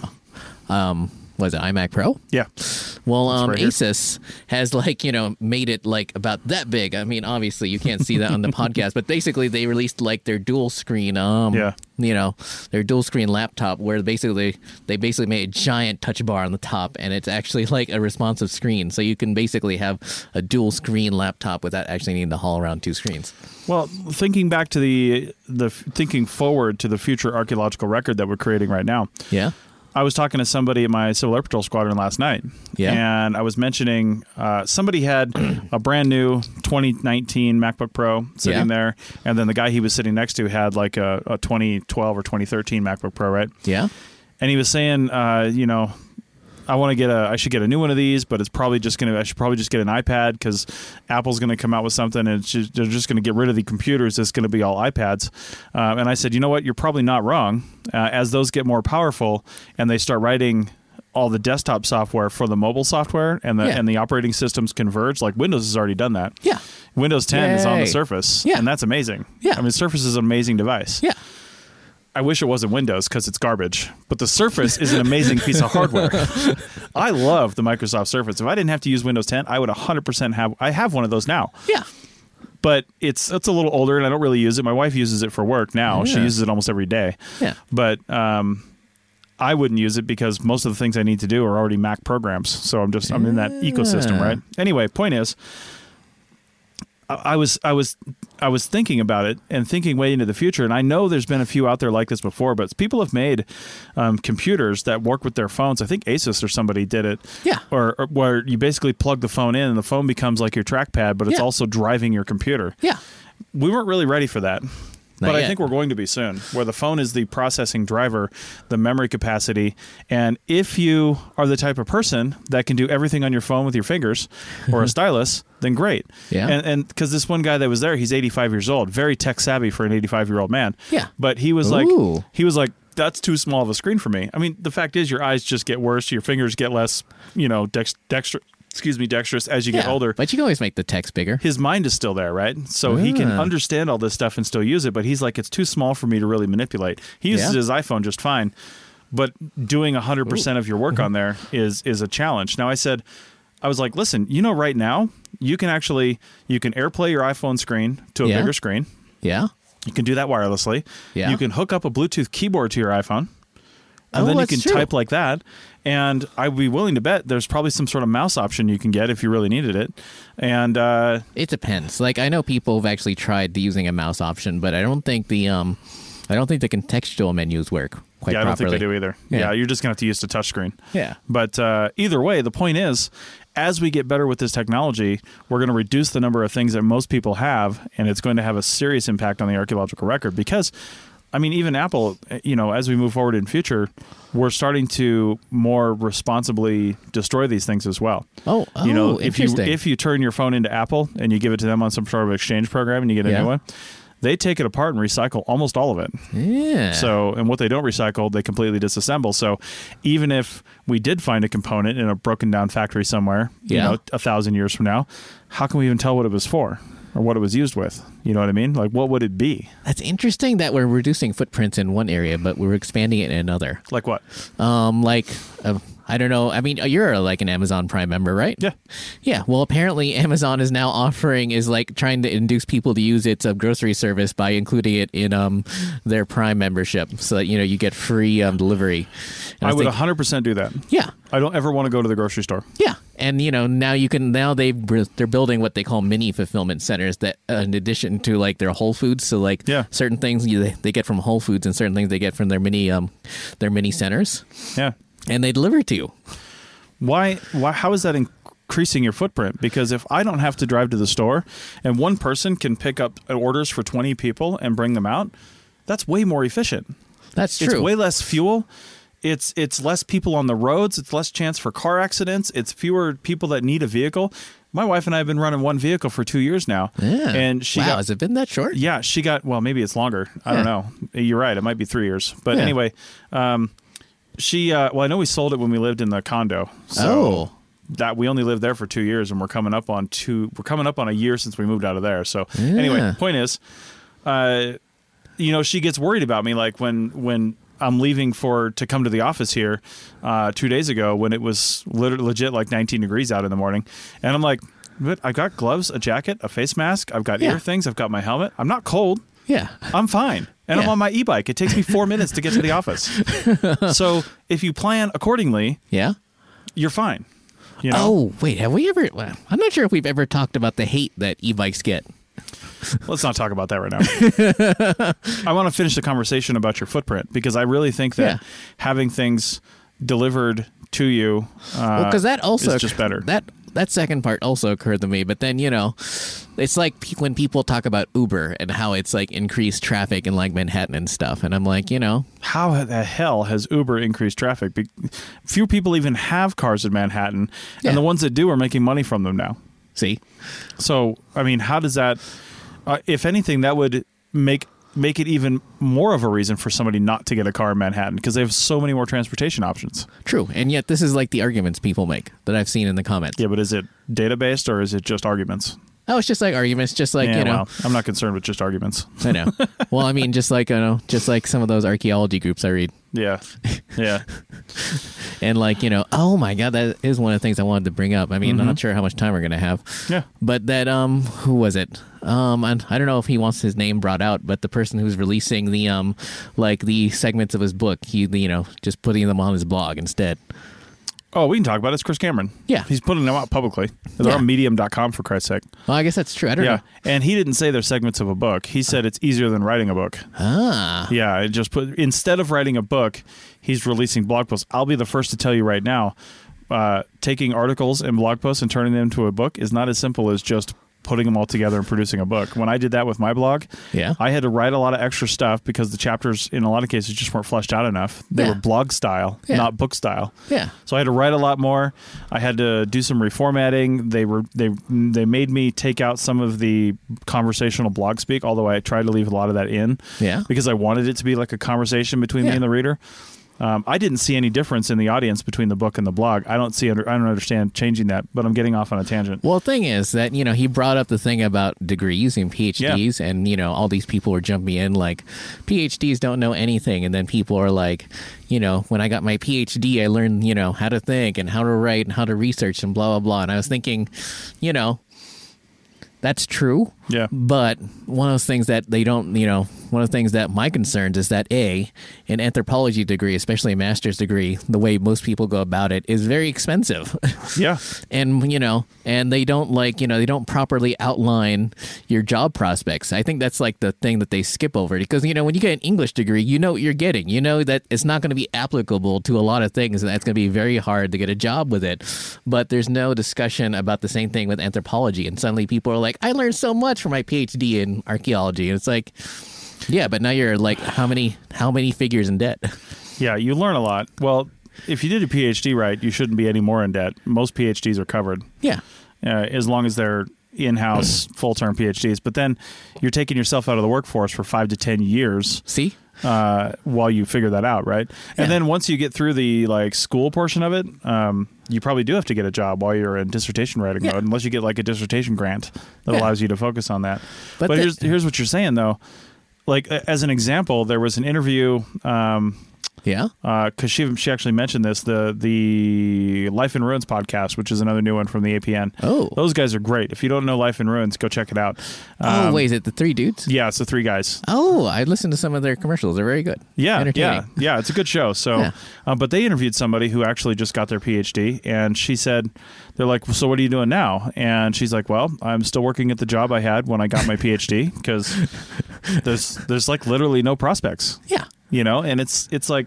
um, was it iMac Pro? Yeah. Well, um, right here. Asus has like, you know, made it like about that big. I mean, obviously you can't see that on the podcast, but basically they released like their dual screen, um, Yeah. you know, their dual screen laptop where basically they basically made a giant touch bar on the top and it's actually like a responsive screen. So you can basically have a dual screen laptop without actually needing to haul around two screens. Well, thinking back to the the thinking forward to the future archaeological record that we're creating right now. Yeah. I was talking to somebody in my Civil Air Patrol squadron last night. Yeah. And I was mentioning uh, somebody had a brand new twenty nineteen MacBook Pro sitting Yeah. there. And then the guy he was sitting next to had like a, a twenty twelve or twenty thirteen MacBook Pro, right? Yeah. And he was saying, uh, you know, I want to get a, I should get a new one of these, but it's probably just going to, I should probably just get an iPad because Apple's going to come out with something and it's just, they're just going to get rid of the computers. It's going to be all iPads. Uh, and I said, you know what? You're probably not wrong. Uh, as those get more powerful and they start writing all the desktop software for the mobile software and the, Yeah. and the operating systems converge, like Windows has already done that. Yeah. Windows ten is on the Yay. Surface. Yeah. And that's amazing. Yeah. I mean, Surface is an amazing device. Yeah. I wish it wasn't Windows because it's garbage, but the Surface is an amazing piece of hardware. I love the Microsoft Surface. If I didn't have to use Windows ten, I would one hundred percent have. I have one of those now, Yeah. but it's it's a little older and I don't really use it. My wife uses it for work now. She Yeah. uses it almost every day. Yeah. But um, I wouldn't use it because most of the things I need to do are already Mac programs. So I'm just I'm in that ecosystem, right? Anyway, point is, I, I was I was I was thinking about it and thinking way into the future, and I know there's been a few out there like this before, but people have made um, computers that work with their phones. I think Asus or somebody did it. Yeah. Or, or where you basically plug the phone in and the phone becomes like your trackpad, but it's Yeah. also driving your computer. Yeah. We weren't really ready for that. But I yet. think we're going to be soon, where the phone is the processing driver, the memory capacity. And if you are the type of person that can do everything on your phone with your fingers or a stylus, then great. Yeah. And and because this one guy that was there, he's eighty-five years old, very tech savvy for an eighty-five-year-old man. Yeah. But he was like, Ooh. he was like, that's too small of a screen for me. I mean, the fact is your eyes just get worse. Your fingers get less, you know, dex- dexter- excuse me, dexterous as you get Yeah. older. But you can always make the text bigger. His mind is still there, right? So he can Ah. understand all this stuff and still use it, but he's like, it's too small for me to really manipulate. He uses Yeah. his iPhone just fine, but doing one hundred percent of your work Mm-hmm. on there is is a challenge. Now, I said, I was like, listen, you know, right now, you can actually, you can AirPlay your iPhone screen to a Yeah. bigger screen. Yeah. You can do that wirelessly. Yeah. You can hook up a Bluetooth keyboard to your iPhone. And Oh, then you that's can true. type like that. And I'd be willing to bet there's probably some sort of mouse option you can get if you really needed it. And uh, It depends. Like I know people have actually tried using a mouse option, but I don't think the um, I don't think the contextual menus work quite yeah, I don't properly. think they do either. Yeah. Yeah, you're just going to have to use the touchscreen. Yeah. But uh, either way, the point is, as we get better with this technology, we're going to reduce the number of things that most people have, and it's going to have a serious impact on the archaeological record because, I mean, even Apple, you know, as we move forward in future, we're starting to more responsibly destroy these things as well. Oh, you know, oh, if you interesting. if you turn your phone into Apple and you give it to them on some sort of exchange program and you get a Yeah. new one, they take it apart and recycle almost all of it. Yeah. So, and what they don't recycle, they completely disassemble. So, even if we did find a component in a broken down factory somewhere, you Yeah. know, a thousand years from now, how can we even tell what it was for or what it was used with? You know what I mean? Like, what would it be? That's interesting that we're reducing footprints in one area, but we're expanding it in another. Like what? Um, like a I don't know. I mean, you're like an Amazon Prime member, right? Yeah. Yeah. Well, apparently Amazon is now offering, is like trying to induce people to use its uh, grocery service by including it in um their Prime membership, so that you know you get free um delivery. And I, I would think, one hundred percent do that. Yeah. I don't ever want to go to the grocery store. Yeah. And, you know, now you can, now they they're building what they call mini fulfillment centers that, uh, in addition to like their Whole Foods. So like yeah. certain things you, they get from Whole Foods and certain things they get from their mini, um, their mini centers. Yeah. And they deliver it to you. Why, why, how is that increasing your footprint? Because if I don't have to drive to the store and one person can pick up orders for twenty people and bring them out, that's way more efficient. That's true. It's way less fuel. It's it's less people on the roads. It's less chance for car accidents. It's fewer people that need a vehicle. My wife and I have been running one vehicle for two years now. Yeah. And she wow, got, has it been that short? Yeah, she got, well, maybe it's longer. I yeah. don't know. You're right. It might be three years. But yeah. anyway, um, she, uh, well, I know we sold it when we lived in the condo. So oh. that we only lived there for two years and we're coming up on two, we're coming up on a year since we moved out of there. So yeah. anyway, point is, uh, you know, she gets worried about me. Like when, when, I'm leaving for to come to the office here uh, two days ago when it was lit- legit like nineteen degrees out in the morning. And I'm like, but I've got gloves, a jacket, a face mask. I've got yeah. ear things. I've got my helmet. I'm not cold. Yeah. I'm fine. And yeah. I'm on my e-bike. It takes me four minutes to get to the office. So if you plan accordingly, yeah, you're fine. You know? Oh, wait. Have we ever? Well, I'm not sure if we've ever talked about the hate that e-bikes get. Let's not talk about that right now. I want to finish the conversation about your footprint because I really think that yeah. having things delivered to you uh, well, because that also is just better. That that second part also occurred to me, but then you know, it's like pe- when people talk about Uber and how it's like increased traffic in like Manhattan and stuff, and I'm like, you know, how the hell has Uber increased traffic? Be- few people even have cars in Manhattan, yeah. and the ones that do are making money from them now. See, so I mean, how does that? Uh, if anything, that would make make it even more of a reason for somebody not to get a car in Manhattan because they have so many more transportation options. True, and yet this is like the arguments people make that I've seen in the comments. Yeah, but is it data based or is it just arguments? Oh, it's just like arguments, just like, yeah, you know. Well, I'm not concerned with just arguments. I know. Well, I mean, just like, you know, just like some of those archaeology groups I read. Yeah. Yeah. And like, you know, oh my God, that is one of the things I wanted to bring up. I mean, Mm-hmm. I'm not sure how much time we're going to have. Yeah. But that, um, who was it? Um, I, I don't know if he wants his name brought out, but the person who's releasing the, um, like the segments of his book, he, you know, just putting them on his blog instead. Oh, we can talk about it. It's Chris Cameron. Yeah. He's putting them out publicly. They're Yeah. on medium dot com for Christ's sake. Well, I guess that's true. I don't Yeah. know. And he didn't say they're segments of a book. He said it's easier than writing a book. Ah. Yeah. It just put instead of writing a book, he's releasing blog posts. I'll be the first to tell you right now, uh, taking articles and blog posts and turning them into a book is not as simple as just putting them all together and producing a book. When I did that with my blog, Yeah. I had to write a lot of extra stuff because the chapters, in a lot of cases, just weren't fleshed out enough. They Yeah. were blog style, Yeah. not book style. Yeah. So I had to write a lot more. I had to do some reformatting. They were they they made me take out some of the conversational blog speak, although I tried to leave a lot of that in. Yeah. Because I wanted it to be like a conversation between Yeah. me and the reader. Um, I didn't see any difference in the audience between the book and the blog. I don't see. I don't understand changing that, but I'm getting off on a tangent. Well, the thing is that, you know, he brought up the thing about degrees and P H Ds, Yeah. and, you know, all these people were jumping in like, P H Ds don't know anything. And then people are like, you know, when I got my P H D, I learned, you know, how to think and how to write and how to research and blah, blah, blah. And I was thinking, you know, that's true. Yeah. But one of those things that they don't, you know, one of the things that my concerns is that A, an anthropology degree, especially a master's degree, the way most people go about it is very expensive. Yeah. And, you know, and they don't like, you know, they don't properly outline your job prospects. I think that's like the thing that they skip over because, you know, when you get an English degree, you know what you're getting. You know that it's not going to be applicable to a lot of things and that's going to be very hard to get a job with it. But there's no discussion about the same thing with anthropology. And suddenly people are like, I learned so much from my P H D in archaeology. And it's like, yeah, but now you're like, how many, how many figures in debt? Yeah, you learn a lot. Well, if you did a P H D right, you shouldn't be any more in debt. Most P H Ds are covered. Yeah. Uh, as long as they're in-house full-term P H Ds. But then you're taking yourself out of the workforce for five to ten years. See? Uh, while you figure that out, right? And Yeah. then once you get through the like school portion of it, um, you probably do have to get a job while you're in dissertation writing Yeah. mode, unless you get like a dissertation grant that Yeah. allows you to focus on that. But But, the- here's here's what you're saying though. Like a- as an example, there was an interview. Um, Yeah? Because uh, she she actually mentioned this, the the Life in Ruins podcast, which is another new one from the A P N. Oh. Those guys are great. If you don't know Life in Ruins, go check it out. Um, oh, wait, is it the three dudes? Yeah, it's the three guys. Oh, I listened to some of their commercials. They're very good. Yeah, yeah, yeah. It's a good show. So, yeah. uh, but they interviewed somebody who actually just got their P H D, and she said, they're like, well, so what are you doing now? And she's like, well, I'm still working at the job I had when I got my P H D, because there's there's like literally no prospects. Yeah. You know, and it's it's like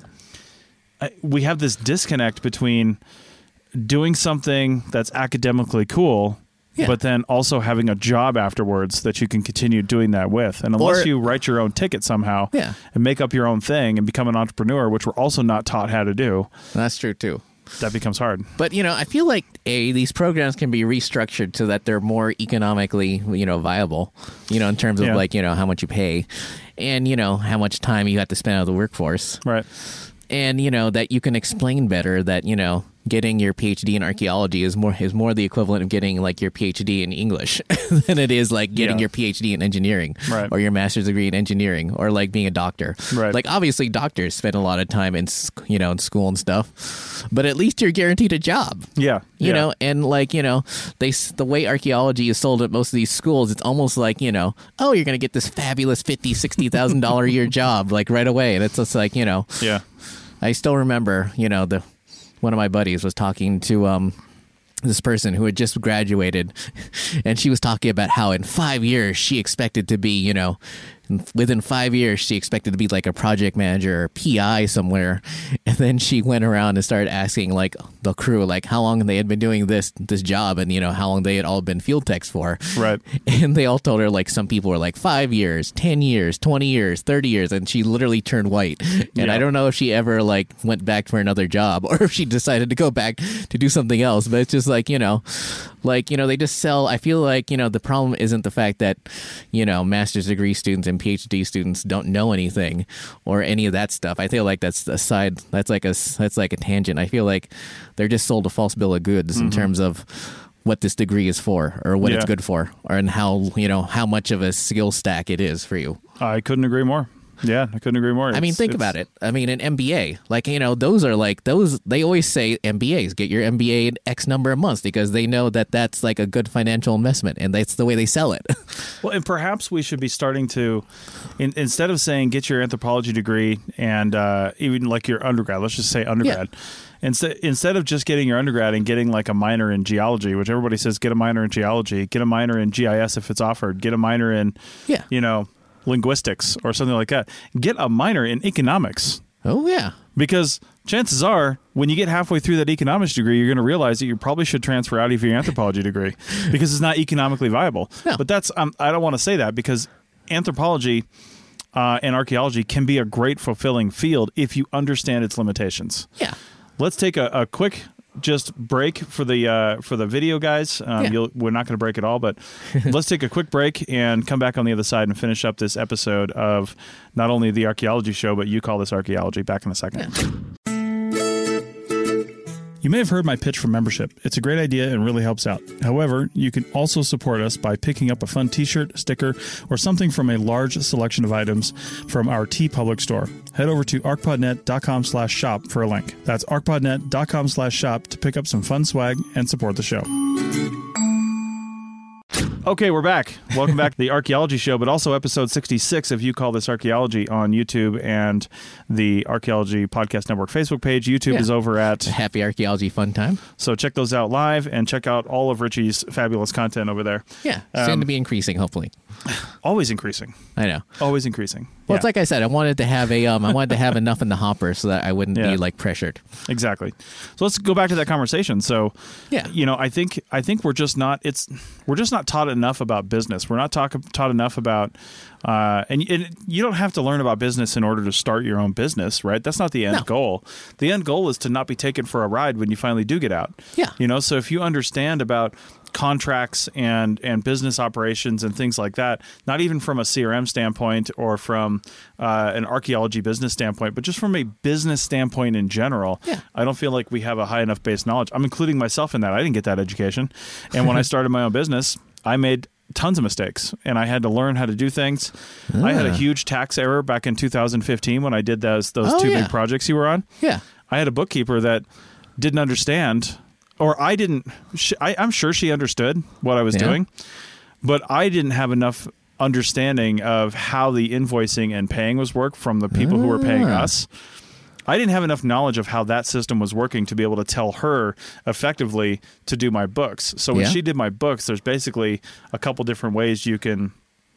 I, we have this disconnect between doing something that's academically cool, yeah. but then also having a job afterwards that you can continue doing that with. And unless or, you write your own ticket somehow yeah. and make up your own thing and become an entrepreneur, which we're also not taught how to do. That's true, too. That becomes hard. But, you know, I feel like, A, these programs can be restructured so that they're more economically, you know, viable, you know, in terms of, yeah. like, you know, how much you pay and, you know, how much time you have to spend out of the workforce. Right. And, you know, that you can explain better that, you know, getting your P H D in archaeology is more is more the equivalent of getting, like, your P H D in English than it is, like, getting yeah. your P H D in engineering right. or your master's degree in engineering or, like, being a doctor. Right. Like, obviously, doctors spend a lot of time in, you know, in school and stuff, but at least you're guaranteed a job. Yeah. You yeah. know, and, like, you know, they the way archaeology is sold at most of these schools, it's almost like, you know, oh, you're going to get this fabulous fifty thousand dollars, sixty thousand dollars a year job, like, right away. And it's just like, you know. Yeah. I still remember, you know, the one of my buddies was talking to um, this person who had just graduated, and she was talking about how in five years she expected to be, you know, within five years she expected to be like a project manager or P I somewhere. And then she went around and started asking like the crew, like how long they had been doing this this job and, you know, how long they had all been field techs for. Right. And they all told her, like, some people were like five years, ten years, twenty years, thirty years. And she literally turned white. And yeah. I don't know if she ever like went back for another job or if she decided to go back to do something else. But it's just like, you know, like, you know, they just sell. I feel like, you know, the problem isn't the fact that, you know, master's degree students and P H D students don't know anything or any of that stuff. I feel like that's a side. That's like a that's like a tangent. I feel like they're just sold a false bill of goods mm-hmm. in terms of what this degree is for or what yeah. it's good for or and how, you know, how much of a skill stack it is for you. I couldn't agree more. Yeah, I couldn't agree more. I mean, it's, think it's... about it. I mean, an M B A, like, you know, those are like those. They always say M B As, get your M B A in X number of months because they know that that's like a good financial investment and that's the way they sell it. Well, and perhaps we should be starting to, in, instead of saying get your anthropology degree and uh, even like your undergrad, let's just say undergrad. Yeah. Instead, instead of just getting your undergrad and getting like a minor in geology, which everybody says get a minor in geology, get a minor in G I S if it's offered, get a minor in, yeah. you know, linguistics or something like that. Get a minor in economics. Oh, yeah. Because chances are, when you get halfway through that economics degree, you're going to realize that you probably should transfer out of your anthropology degree because it's not economically viable. No. But that's um, I don't want to say that because anthropology uh, and archaeology can be a great fulfilling field if you understand its limitations. Yeah. Let's take a, a quick just break for the uh, for the video guys. Um, yeah. you'll, we're not going to break it all, but let's take a quick break and come back on the other side and finish up this episode of not only the archaeology show, but You Call This Archaeology. Back in a second. Yeah. You may have heard my pitch for membership. It's a great idea and really helps out. However, you can also support us by picking up a fun t-shirt, sticker, or something from a large selection of items from our TeePublic store. Head over to arcpodnet.com slash shop for a link. That's arcpodnet.com slash shop to pick up some fun swag and support the show. Okay, we're back. Welcome back to the Archaeology Show, but also episode sixty-six of You Call This Archaeology on YouTube and the Archaeology Podcast Network Facebook page. YouTube yeah. is over at Happy Archaeology Fun Time. So check those out live and check out all of Richie's fabulous content over there. Yeah, soon um, to be increasing, hopefully. Always increasing. I know. Always increasing. Well, yeah. it's like I said, I wanted to have a, um, I wanted to have enough in the hopper so that I wouldn't yeah. be like pressured. Exactly. So let's go back to that conversation. So, yeah, you know, I think I think we're just not. It's we're just not taught enough about business. We're not talk, taught enough about, uh, and, and you don't have to learn about business in order to start your own business, right? That's not the end no. goal. The end goal is to not be taken for a ride when you finally do get out. Yeah. You know, so if you understand about contracts and and business operations and things like that, not even from a C R M standpoint or from uh, an archaeology business standpoint, but just from a business standpoint in general, yeah. I don't feel like we have a high enough base knowledge. I'm including myself in that. I didn't get that education. And when I started my own business, I made tons of mistakes, and I had to learn how to do things. Ah. I had a huge tax error back in two thousand fifteen when I did those those oh, two yeah. big projects you were on. Yeah. I had a bookkeeper that didn't understand, or I didn't, she, I, I'm sure she understood what I was yeah. doing, but I didn't have enough understanding of how the invoicing and paying was work from the people ah. who were paying us. I didn't have enough knowledge of how that system was working to be able to tell her effectively to do my books. So when yeah. she did my books, there's basically a couple different ways you can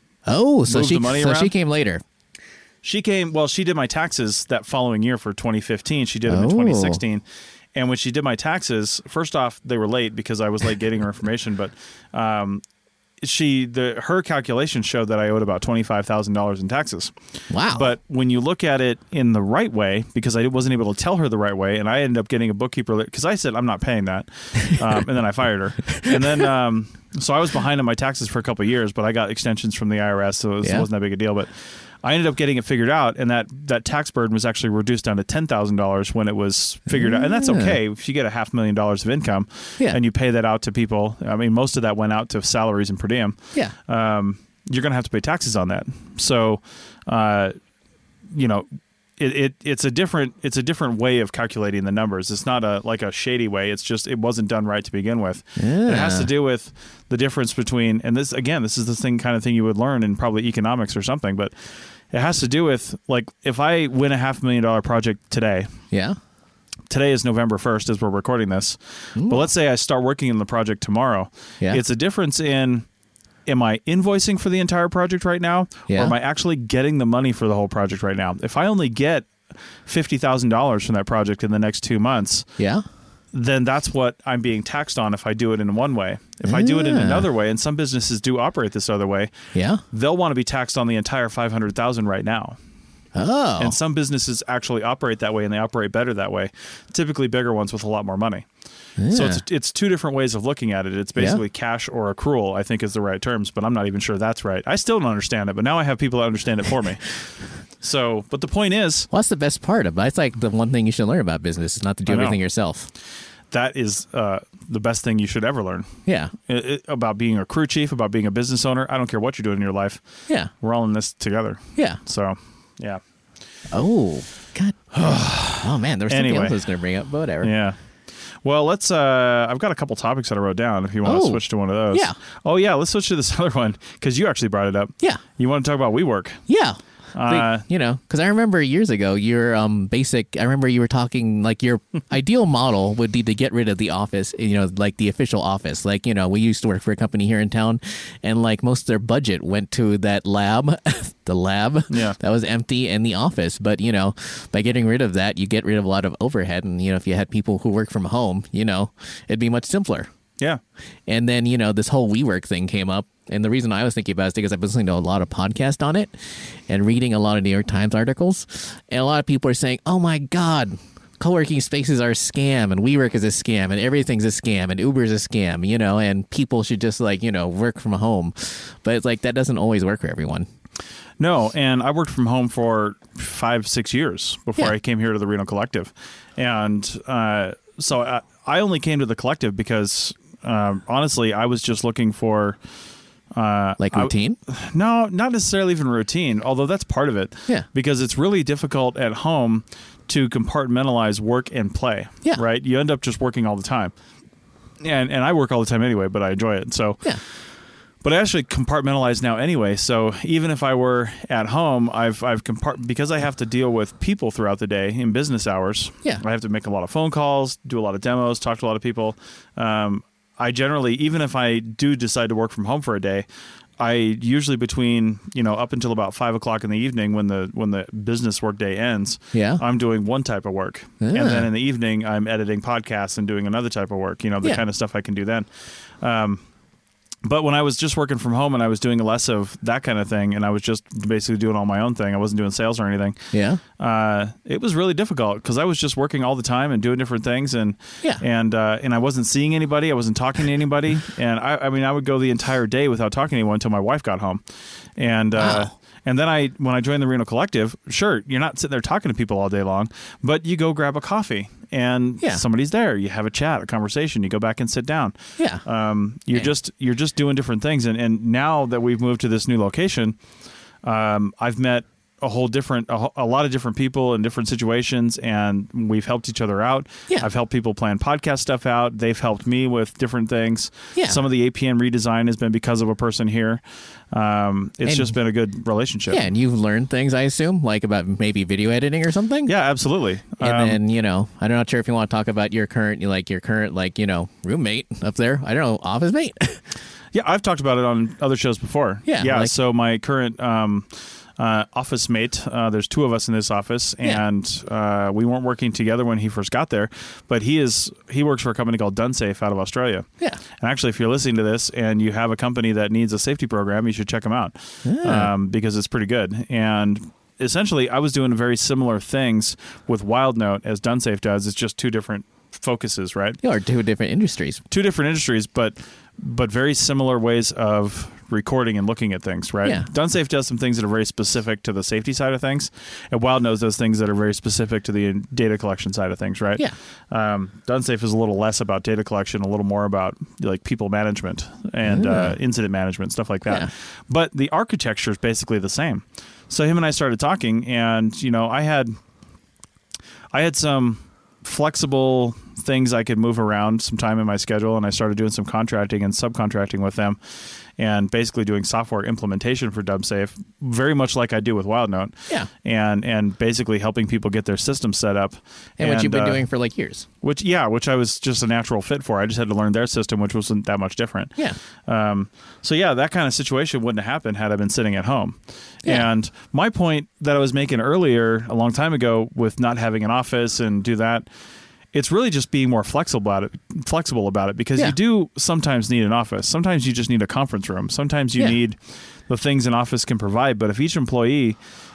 oh, so move she the money so around. she came later. She came, well, she did my taxes that following year for twenty fifteen. She did them oh. in twenty sixteen. And when she did my taxes, first off, they were late because I was late getting her information, but um, she the her calculation showed that I owed about twenty-five thousand dollars in taxes. Wow. But when you look at it in the right way, because I wasn't able to tell her the right way, and I ended up getting a bookkeeper because I said, I'm not paying that. Um, and then I fired her. And then, um, so I was behind on my taxes for a couple of years, but I got extensions from the I R S, so it, was, yeah. it wasn't that big a deal. But I ended up getting it figured out, and that, that tax burden was actually reduced down to ten thousand dollars when it was figured yeah. out. And that's okay. If you get a half million dollars of income yeah. and you pay that out to people, I mean, most of that went out to salaries and per diem. Yeah. Um, you're going to have to pay taxes on that. So, uh, you know, it, it it's a different it's a different way of calculating the numbers. It's not a like a shady way. It's just it wasn't done right to begin with. Yeah. It has to do with the difference between, and this again, this is the thing kind of thing you would learn in probably economics or something, but it has to do with, like, if I win a half million dollar project today. Yeah. Today is November first as we're recording this. Ooh. But let's say I start working on the project tomorrow. Yeah. It's a difference in, am I invoicing for the entire project right now? Yeah. Or am I actually getting the money for the whole project right now? If I only get fifty thousand dollars from that project in the next two months. Yeah. Then that's what I'm being taxed on if I do it in one way. If yeah. I do it in another way, and some businesses do operate this other way, yeah, they'll want to be taxed on the entire five hundred thousand dollars right now. Oh. And some businesses actually operate that way, and they operate better that way. Typically bigger ones with a lot more money. Yeah. So it's it's two different ways of looking at it. It's basically yeah. cash or accrual, I think is the right terms, but I'm not even sure that's right. I still don't understand it, but now I have people that understand it for me. So, but the point is... Well, that's the best part of it. That's like the one thing you should learn about business is not to do everything yourself. That is uh, the best thing you should ever learn. Yeah. It, it, about being a crew chief, about being a business owner. I don't care what you're doing in your life. Yeah. We're all in this together. Yeah. So, yeah. Oh, God. Oh, man. There was something anyway. else I was going to bring up, but whatever. Yeah. Well, let's, uh, I've got a couple topics that I wrote down if you want oh. to switch to one of those. Yeah. Oh, yeah. Let's switch to this other one because you actually brought it up. Yeah. You want to talk about WeWork? Yeah. Uh, like, you know, because I remember years ago, your um basic, I remember you were talking like your ideal model would be to get rid of the office, you know, like the official office. Like, you know, we used to work for a company here in town and like most of their budget went to that lab, the lab yeah. that was empty and the office. But, you know, by getting rid of that, you get rid of a lot of overhead. And, you know, if you had people who work from home, you know, it'd be much simpler. Yeah. And then, you know, this whole WeWork thing came up. And the reason I was thinking about it is because I've been listening to a lot of podcasts on it and reading a lot of New York Times articles. And a lot of people are saying, oh, my God, co-working spaces are a scam and WeWork is a scam and everything's a scam and Uber's a scam, you know, and people should just like, you know, work from home. But it's like that doesn't always work for everyone. No, and I worked from home for five, six years before yeah. I came here to the Reno Collective. And uh, so I, I only came to the Collective because, um, honestly, I was just looking for... Uh, like routine? I, no, not necessarily even routine, although that's part of it. Yeah. Because it's really difficult at home to compartmentalize work and play. Yeah. Right? You end up just working all the time. And and I work all the time anyway, but I enjoy it. So yeah. But I actually compartmentalize now anyway. So even if I were at home, I've I've compart because I have to deal with people throughout the day in business hours. Yeah. I have to make a lot of phone calls, do a lot of demos, talk to a lot of people. Um I generally, even if I do decide to work from home for a day, I usually between, you know, up until about five o'clock in the evening when the when the business work day ends, yeah. I'm doing one type of work. Yeah. And then in the evening, I'm editing podcasts and doing another type of work, you know, the yeah. kind of stuff I can do then. Um, but when I was just working from home and I was doing less of that kind of thing and I was just basically doing all my own thing, I wasn't doing sales or anything. Yeah. Uh, it was really difficult because I was just working all the time and doing different things and yeah. and uh, and I wasn't seeing anybody. I wasn't talking to anybody. And I, I mean, I would go the entire day without talking to anyone until my wife got home. And uh, wow. And then I, when I joined the Reno Collective, sure, you're not sitting there talking to people all day long, but you go grab a coffee and Yeah. somebody's there. You have a chat, a conversation. You go back and sit down. Yeah. Um, you're Yeah. just you're just doing different things. And and now that we've moved to this new location, um, I've met a whole different a, whole- a lot of different people in different situations, and we've helped each other out. Yeah. I've helped people plan podcast stuff out. They've helped me with different things. Yeah. Some of the A P N redesign has been because of a person here. Um, it's And- just been a good relationship. Yeah, and you've learned things, I assume, like about maybe video editing or something. Yeah, absolutely. And Um, then, you know, I'm not sure if you want to talk about your current, like your current, like, you know, roommate up there. I don't know, office mate. yeah, I've talked about it on other shows before. Yeah, yeah. like- So my current um, uh, office mate, uh, there's two of us in this office, Yeah. and uh, we weren't working together when he first got there. But he is he works for a company called DoneSafe out of Australia. Yeah. And actually, if you're listening to this and you have a company that needs a safety program, you should check them out um, because it's pretty good. And essentially, I was doing very similar things with WildNote as DoneSafe does. It's just two different focuses, right? Yeah, or two different industries. Two different industries, but but very similar ways of recording and looking at things, right? Yeah. DoneSafe does some things that are very specific to the safety side of things, and WildNose does things that are very specific to the data collection side of things, right? Yeah. Um, DoneSafe is a little less about data collection, a little more about like people management and uh, incident management, stuff like that. Yeah. But the architecture is basically the same. So him and I started talking, and you know, I had I had some flexible things I could move around some time in my schedule, and I started doing some contracting and subcontracting with them, and basically doing software implementation for DoneSafe, very much like I do with WildNote. Yeah. And and basically helping people get their system set up. And, what you've been uh, doing for like years. which yeah, which I was just a natural fit for. I just had to learn their system, which wasn't that much different. Yeah. Um, so yeah, that kind of situation wouldn't have happened had I been sitting at home. Yeah. And my point that I was making earlier, a long time ago, with not having an office and do that, it's really just being more flexible about it. Flexible about it, because Yeah. you do sometimes need an office. Sometimes you just need a conference room. Sometimes you Yeah. need the things an office can provide. But if each employee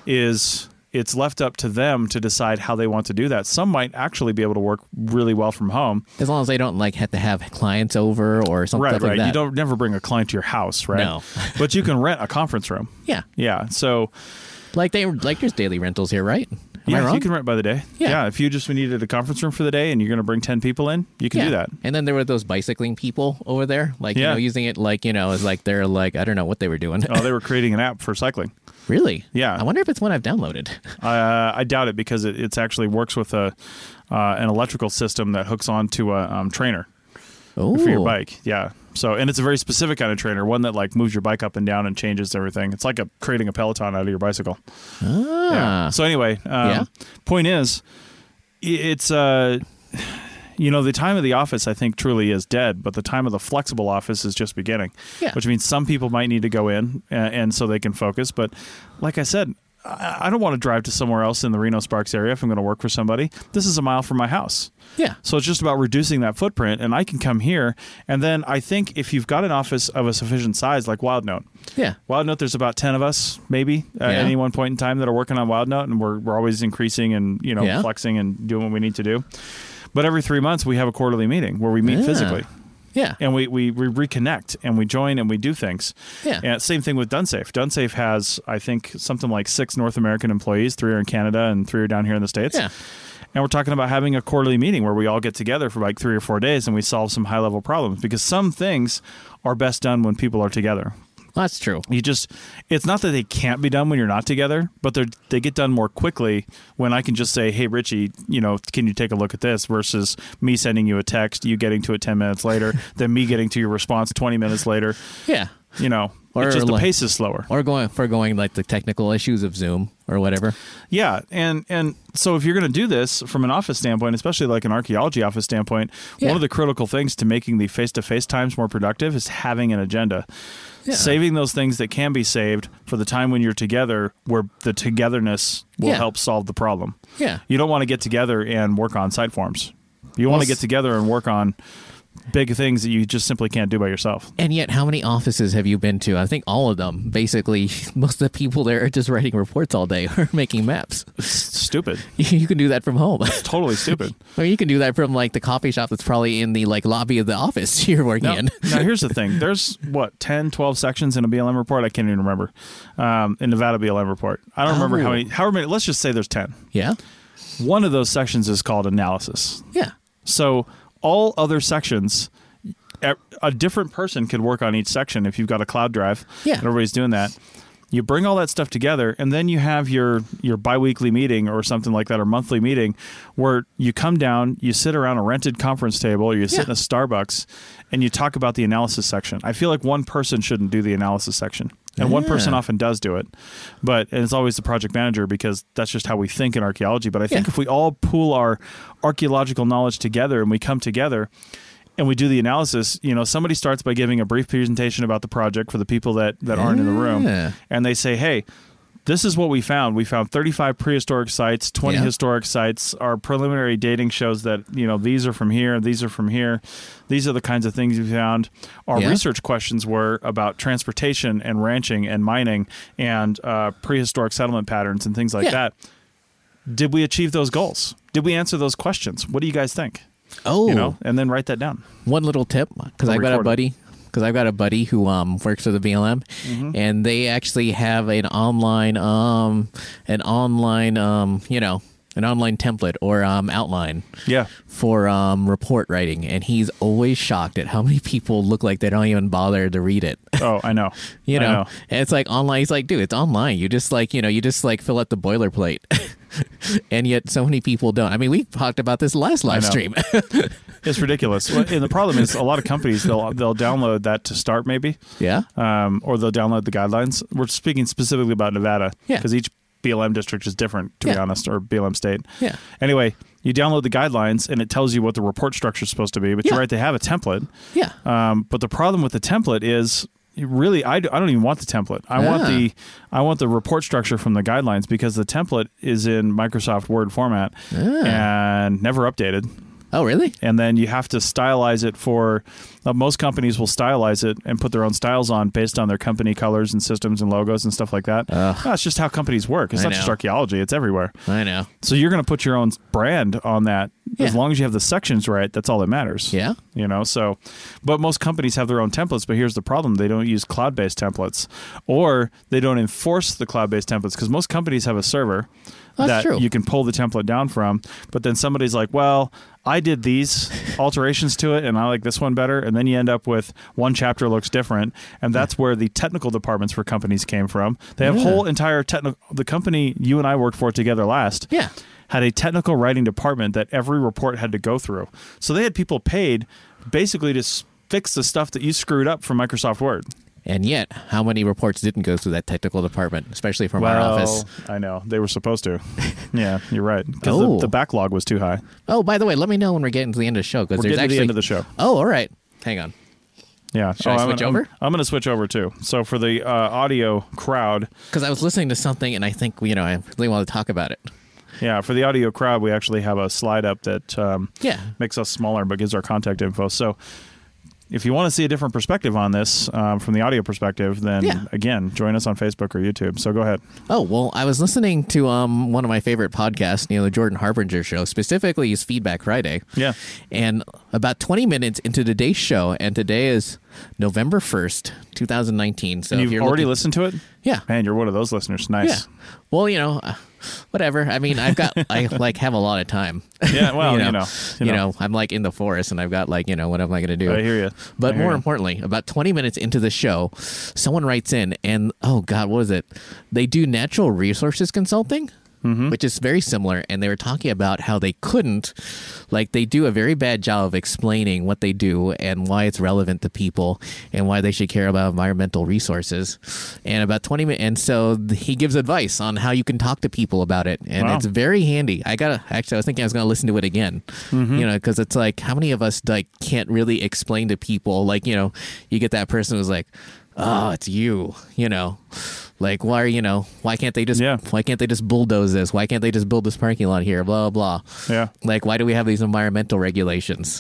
is it's left up to them to decide how they want to do that. Some might actually be able to work really well from home. As long as they don't like have to have clients over or something Right, like right. that. You don't never bring a client to your house, right? No. But you can rent a conference room. Yeah. Yeah. So Like they like there's daily rentals here, right? Am I yeah, wrong? you can rent by the day. Yeah. If you just needed a conference room for the day and you're going to bring ten people in, you can yeah. do that. And then there were those bicycling people over there, like, you Yeah. know, using it like, you know, as like they're like, I don't know what they were doing. Oh, they were creating an app for cycling. Really? Yeah. I wonder if it's one I've downloaded. Uh, I doubt it, because it it's actually works with a uh, an electrical system that hooks onto a um, trainer Oh. for your bike. Yeah. So, and it's a very specific kind of trainer, one that like moves your bike up and down and changes everything. It's like a creating a Peloton out of your bicycle. Ah. Yeah. So anyway, um, Yeah. point is, i- it's uh, you know, the time of the office I think truly is dead, but the time of the flexible office is just beginning. Yeah. Which means some people might need to go in and, and so they can focus. But like I said, I, I don't want to drive to somewhere else in the Reno Sparks area if I'm going to work for somebody. This is a mile from my house. Yeah. So it's just about reducing that footprint, and I can come here. And then I think if you've got an office of a sufficient size, like WildNote, Yeah. WildNote, there's about ten of us, maybe, at Yeah. any one point in time that are working on WildNote, and we're we're always increasing and you know Yeah. flexing and doing what we need to do. But every three months we have a quarterly meeting where we meet Yeah. physically, Yeah. and we, we we reconnect and we join and we do things. Yeah. And same thing with DoneSafe. DoneSafe has, I think, something like six North American employees. Three are in Canada and three are down here in the States. Yeah. And we're talking about having a quarterly meeting where we all get together for like three or four days and we solve some high level problems, because some things are best done when people are together. That's true. You just, it's not that they can't be done when you're not together, but they they get done more quickly when I can just say, hey, Richie, you know, can you take a look at this, versus me sending you a text, you getting to it ten minutes later, then me getting to your response twenty minutes later. Yeah. You know, Or it's just the like- pace is slower. Or going for going like the technical issues of Zoom or whatever. Yeah, and and so if you're going to do this from an office standpoint, especially like an archaeology office standpoint, Yeah. one of the critical things to making the face-to-face times more productive is having an agenda. Yeah. Saving those things that can be saved for the time when you're together, where the togetherness will Yeah. help solve the problem. Yeah. You don't want to get together and work on site forms. You want Well, to get together and work on big things that you just simply can't do by yourself. And yet, how many offices have you been to? I think all of them. Basically, most of the people there are just writing reports all day or making maps. It's stupid. You can do that from home. Totally stupid. Or you can do that from like the coffee shop that's probably in the like lobby of the office you're working Now, in. now, here's the thing. There's, what, ten, twelve sections in a B L M report? I can't even remember. Um, in Nevada B L M report. I don't remember Oh. how many, however many, let's just say there's ten. Yeah? One of those sections is called analysis. Yeah. So all other sections, a a different person could work on each section if you've got a cloud drive. Yeah. And everybody's doing that. You bring all that stuff together, and then you have your your biweekly meeting or something like that, or monthly meeting, where you come down, you sit around a rented conference table, or you sit Yeah. in a Starbucks, and you talk about the analysis section. I feel like one person shouldn't do the analysis section. And one person Yeah. often does do it, but and it's always the project manager because that's just how we think in archaeology. But I think Yeah. if we all pool our archaeological knowledge together and we come together and we do the analysis, you know, somebody starts by giving a brief presentation about the project for the people that, that aren't in the room. Yeah. And they say, hey, this is what we found. We found thirty-five prehistoric sites, twenty Yeah. historic sites. Our preliminary dating shows that, you know, these are from here, these are from here. These are the kinds of things we found. Our Yeah. research questions were about transportation and ranching and mining and uh, prehistoric settlement patterns and things like Yeah. that. Did we achieve those goals? Did we answer those questions? What do you guys think? Oh, You know, and then write that down. one little tip, because Or I've got a record it. buddy. Because I've got a buddy who um, works for the B L M, Mm-hmm. and they actually have an online, um, an online, um, you know, an online template or um, outline Yeah. for um, report writing, and he's always shocked at how many people look like they don't even bother to read it. Oh, I know. You I know, know. and it's like online. He's like, dude, it's online. You just like, you know, you just like fill out the boilerplate. And yet so many people don't. I mean, we talked about this last live know. stream. It's ridiculous. Well, and the problem is a lot of companies, they'll they'll download that to start maybe, Yeah. um, or they'll download the guidelines. We're speaking specifically about Nevada Yeah. because each B L M district is different, to be Yeah. honest, or B L M state. Yeah. Anyway, you download the guidelines and it tells you what the report structure is supposed to be. But Yeah. you're right, they have a template. Yeah. Um, but the problem with the template is you really, I, d- I don't even want the template. I want Ah. the I want the report structure from the guidelines because the template is in Microsoft Word format Ah. and never updated. Oh, really? And then you have to stylize it for uh, most companies will stylize it and put their own styles on based on their company colors and systems and logos and stuff like that. Ugh. That's just how companies work. It's I not just know. archaeology, it's everywhere. I know. So you're going to put your own brand on that. As Yeah. long as you have the sections right, that's all that matters. Yeah. You know, so, but most companies have their own templates, but here's the problem. They don't use cloud-based templates or they don't enforce the cloud-based templates because most companies have a server That's that true. you can pull the template down from, but then somebody's like, well, I did these alterations to it and I like this one better. And then you end up with one chapter looks different. And that's where the technical departments for companies came from. They have Yeah. whole entire technical, the company you and I worked for together last Yeah. had a technical writing department that every report had to go through. So they had people paid basically to s- fix the stuff that you screwed up from Microsoft Word. And yet, how many reports didn't go through that technical department, especially from our office? I know. They were supposed to. Yeah, you're right. Because Oh. the, the backlog was too high. Oh, by the way, let me know when we're getting to the end of the show because We're there's getting to actually the end of the show. Oh, all right. Hang on. Yeah. Should I I'm switch gonna- over? I'm, I'm going to switch over too. So for the uh, audio crowd, Because I was listening to something and I think, you know, I really want to talk about it. yeah, for the audio crowd, we actually have a slide up that um, Yeah. makes us smaller but gives our contact info. So if you want to see a different perspective on this um, from the audio perspective, then Yeah. again, join us on Facebook or YouTube. So go ahead. Oh, well, I was listening to um one of my favorite podcasts, you know, the Jordan Harbinger show, specifically his Feedback Friday. Yeah. And about twenty minutes into today's show, and today is November first, twenty nineteen. So And if you've you're already looking- listened to it? Yeah. Man, you're one of those listeners. Nice. Yeah. Well, you know, uh, whatever. I mean, I've got, I like have a lot of time. Yeah, well, you know, you know, you you know, know. I'm like in the forest and I've got like, you know, what am I going to do? I hear you. But I hear more you. importantly, about twenty minutes into the show, someone writes in and, oh God, what is it? They do natural resources consulting. Mm-hmm. Which is very similar, and they were talking about how they couldn't, like they do a very bad job of explaining what they do and why it's relevant to people and why they should care about environmental resources. And about twenty minutes, and so th- he gives advice on how you can talk to people about it, and Wow. it's very handy. I gotta actually, I was thinking I was gonna listen to it again, Mm-hmm. you know, because it's like how many of us like can't really explain to people, like you know, you get that person who's like, oh, it's you, you know. Like why are you know why can't they just Yeah. why can't they just bulldoze this? Why can't they just build this parking lot here? Blah blah. Yeah. Like why do we have these environmental regulations?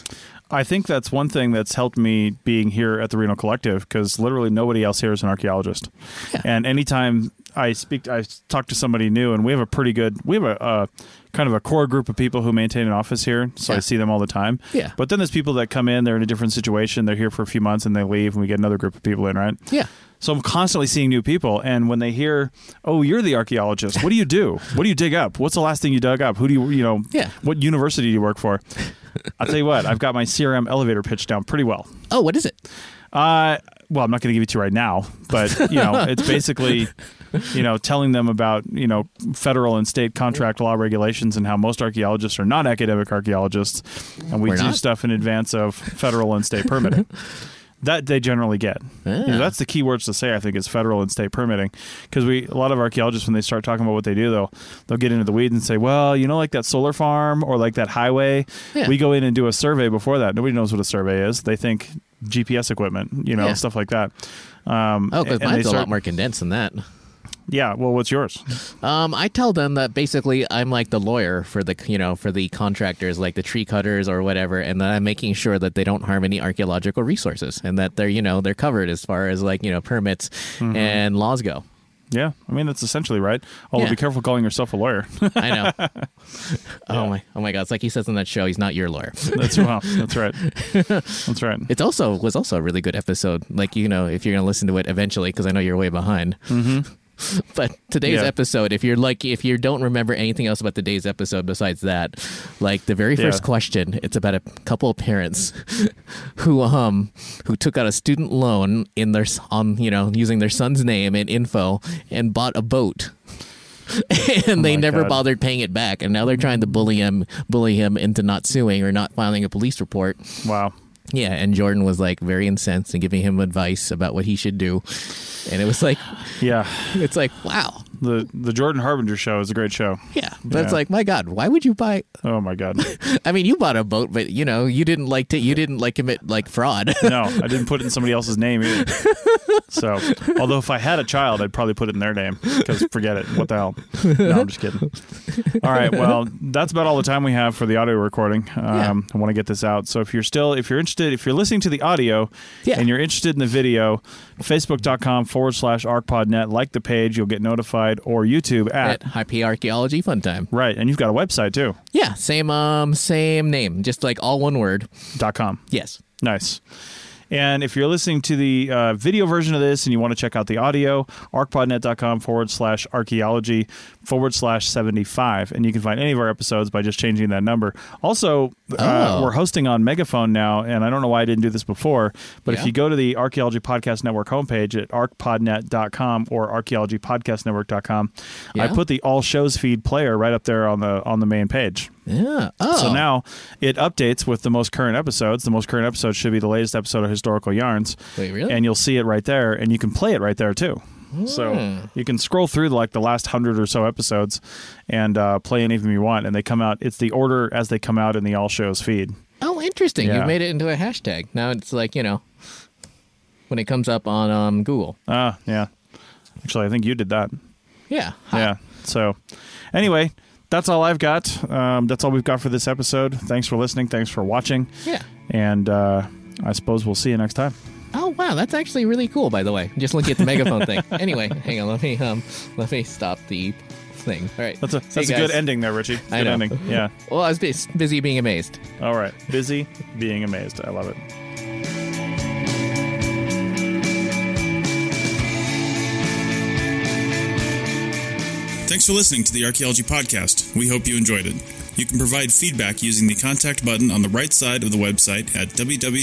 I think that's one thing that's helped me being here at the Reno Collective, because literally nobody else here is an archaeologist. Yeah. And anytime I speak, I talk to somebody new, and we have a pretty good, we have a, a kind of a core group of people who maintain an office here, so yeah. I see them all the time. Yeah. But then there's people that come in, they're in a different situation, they're here for a few months, and they leave, and we get another group of people in, right? Yeah. So I'm constantly seeing new people, and when they hear, "Oh, you're the archaeologist. What do you do? What do you dig up? What's the last thing you dug up? Who do you, you know, yeah. what university do you work for?" I'll tell you what, I've got my C R M elevator pitch down pretty well. Oh, what is it? Uh, well, I'm not going to give it to you right now, but, you know, it's basically, you know, telling them about, you know, federal and state contract law regulations and how most archaeologists are not academic archaeologists, and we We're do not? stuff in advance of federal and state permitting. That they generally get. Yeah. You know, that's the key words to say, I think, is federal and state permitting. Because we, a lot of archaeologists, when they start talking about what they do, they'll they'll get into the weeds and say, well, you know, like that solar farm or like that highway, yeah. we go in and do a survey before that. Nobody knows what a survey is. They think G P S equipment, you know, yeah. stuff like that. Um, oh, because mine's start, a lot more condensed than that. Yeah. Well, what's yours? Um, I tell them that basically I'm like the lawyer for the, you know, for the contractors, like the tree cutters or whatever, and that I'm making sure that they don't harm any archaeological resources and that they're, you know, they're covered as far as like, you know, permits mm-hmm. and laws go. Yeah, I mean that's essentially right. Although yeah. be careful calling yourself a lawyer. I know. Yeah. Oh my, oh my God! It's like he says on that show. He's not your lawyer. That's well. That's right. That's right. It's also was also a really good episode. Like, you know, if you're gonna listen to it eventually, because I know you're way behind. Mm-hmm. But today's yeah. episode, if you're like, if you don't remember anything else about today's episode besides that, like the very first yeah. question, it's about a couple of parents who um who took out a student loan in their on you know using their son's name and info and bought a boat. and oh they never God. bothered paying it back, and now they're trying to bully him, bully him into not suing or not filing a police report. Wow. Yeah, and Jordan was like very incensed and giving him advice about what he should do. And it was like, yeah, it's like, wow. The the Jordan Harbinger show is a great show. Yeah, but yeah. it's like, my God, why would you buy? Oh my God. I mean, you bought a boat, but you know, you didn't like to, you didn't like commit like fraud. No, I didn't put it in somebody else's name either. So, although if I had a child, I'd probably put it in their name because forget it. What the hell? No, I'm just kidding. All right. Well, that's about all the time we have for the audio recording. Um, yeah. I want to get this out. So if you're still, if you're interested, if you're listening to the audio yeah. and you're interested in the video, facebook.com forward slash arcpodnet, like the page, you'll get notified, or YouTube at, at Happy Archaeology Fun Time. Right. And you've got a website too. Yeah. Same, um, same name, just like all one word. Dot com. Yes. Nice. And if you're listening to the uh, video version of this and you want to check out the audio, arcpodnet.com forward slash archaeology forward slash 75. And you can find any of our episodes by just changing that number. Also, uh, oh. we're hosting on Megaphone now, and I don't know why I didn't do this before, but yeah. if you go to the Archaeology Podcast Network homepage at arcpodnet dot com or archaeology podcast network dot com, yeah. I put the all shows feed player right up there on the on the main page. Yeah. Oh. So now it updates with the most current episodes. The most current episode should be the latest episode of Historical Yarns. Wait, really? And you'll see it right there, and you can play it right there too. Mm. So you can scroll through like the last hundred or so episodes and uh, play any of them you want, and they come out. It's the order as they come out in the all shows feed. Oh, interesting. Yeah. You made it into a hashtag. Now it's like, you know, when it comes up on um, Google. Ah, uh, yeah. Actually, I think you did that. Yeah. Huh. Yeah. So anyway, that's all I've got. Um, that's all we've got for this episode. Thanks for listening. Thanks for watching. Yeah. And uh, I suppose we'll see you next time. Oh wow, that's actually really cool. By the way, just looking at the megaphone thing. Anyway, hang on. Let me um, let me stop the thing. All right. That's a See that's you a good guys. ending there, Richie. I Good know. ending. Yeah. Well, I was bus- busy being amazed. All right. Busy being amazed. I love it. Thanks for listening to the Archaeology Podcast. We hope you enjoyed it. You can provide feedback using the contact button on the right side of the website at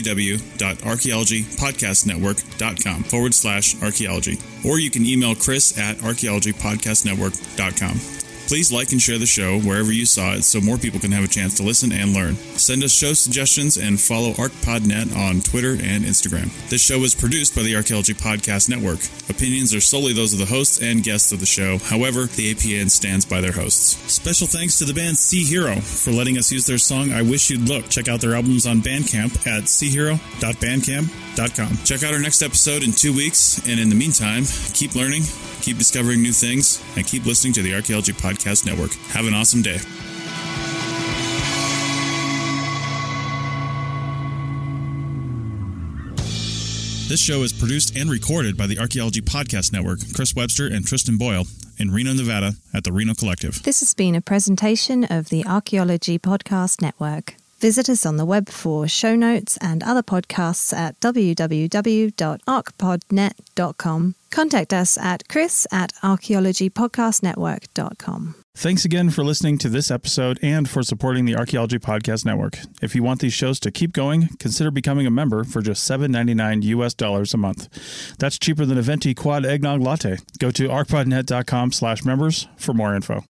www.archaeologypodcastnetwork.com forward slash archaeology. Or you can email Chris at archaeologypodcastnetwork.com. Please like and share the show wherever you saw it so more people can have a chance to listen and learn. Send us show suggestions and follow ArcPodNet on Twitter and Instagram. This show is produced by the Archaeology Podcast Network. Opinions are solely those of the hosts and guests of the show. However, the A P N stands by their hosts. Special thanks to the band Sea Hero for letting us use their song I Wish You'd Look. Check out their albums on Bandcamp at sea hero dot bandcamp dot com. Check out our next episode in two weeks, and in the meantime, keep learning, keep discovering new things, and keep listening to the Archaeology Podcast Network. Have an awesome day. This show is produced and recorded by the Archaeology Podcast Network, Chris Webster and Tristan Boyle, in Reno, Nevada, at the Reno Collective. This has been a presentation of the Archaeology Podcast Network. Visit us on the web for show notes and other podcasts at w w w dot arch pod net dot com. Contact us at chris at archaeology podcast network dot com. Thanks again for listening to this episode and for supporting the Archaeology Podcast Network. If you want these shows to keep going, consider becoming a member for just seven dollars and ninety-nine U S dollars a month. That's cheaper than a venti quad eggnog latte. Go to arch pod net dot com slash members for more info.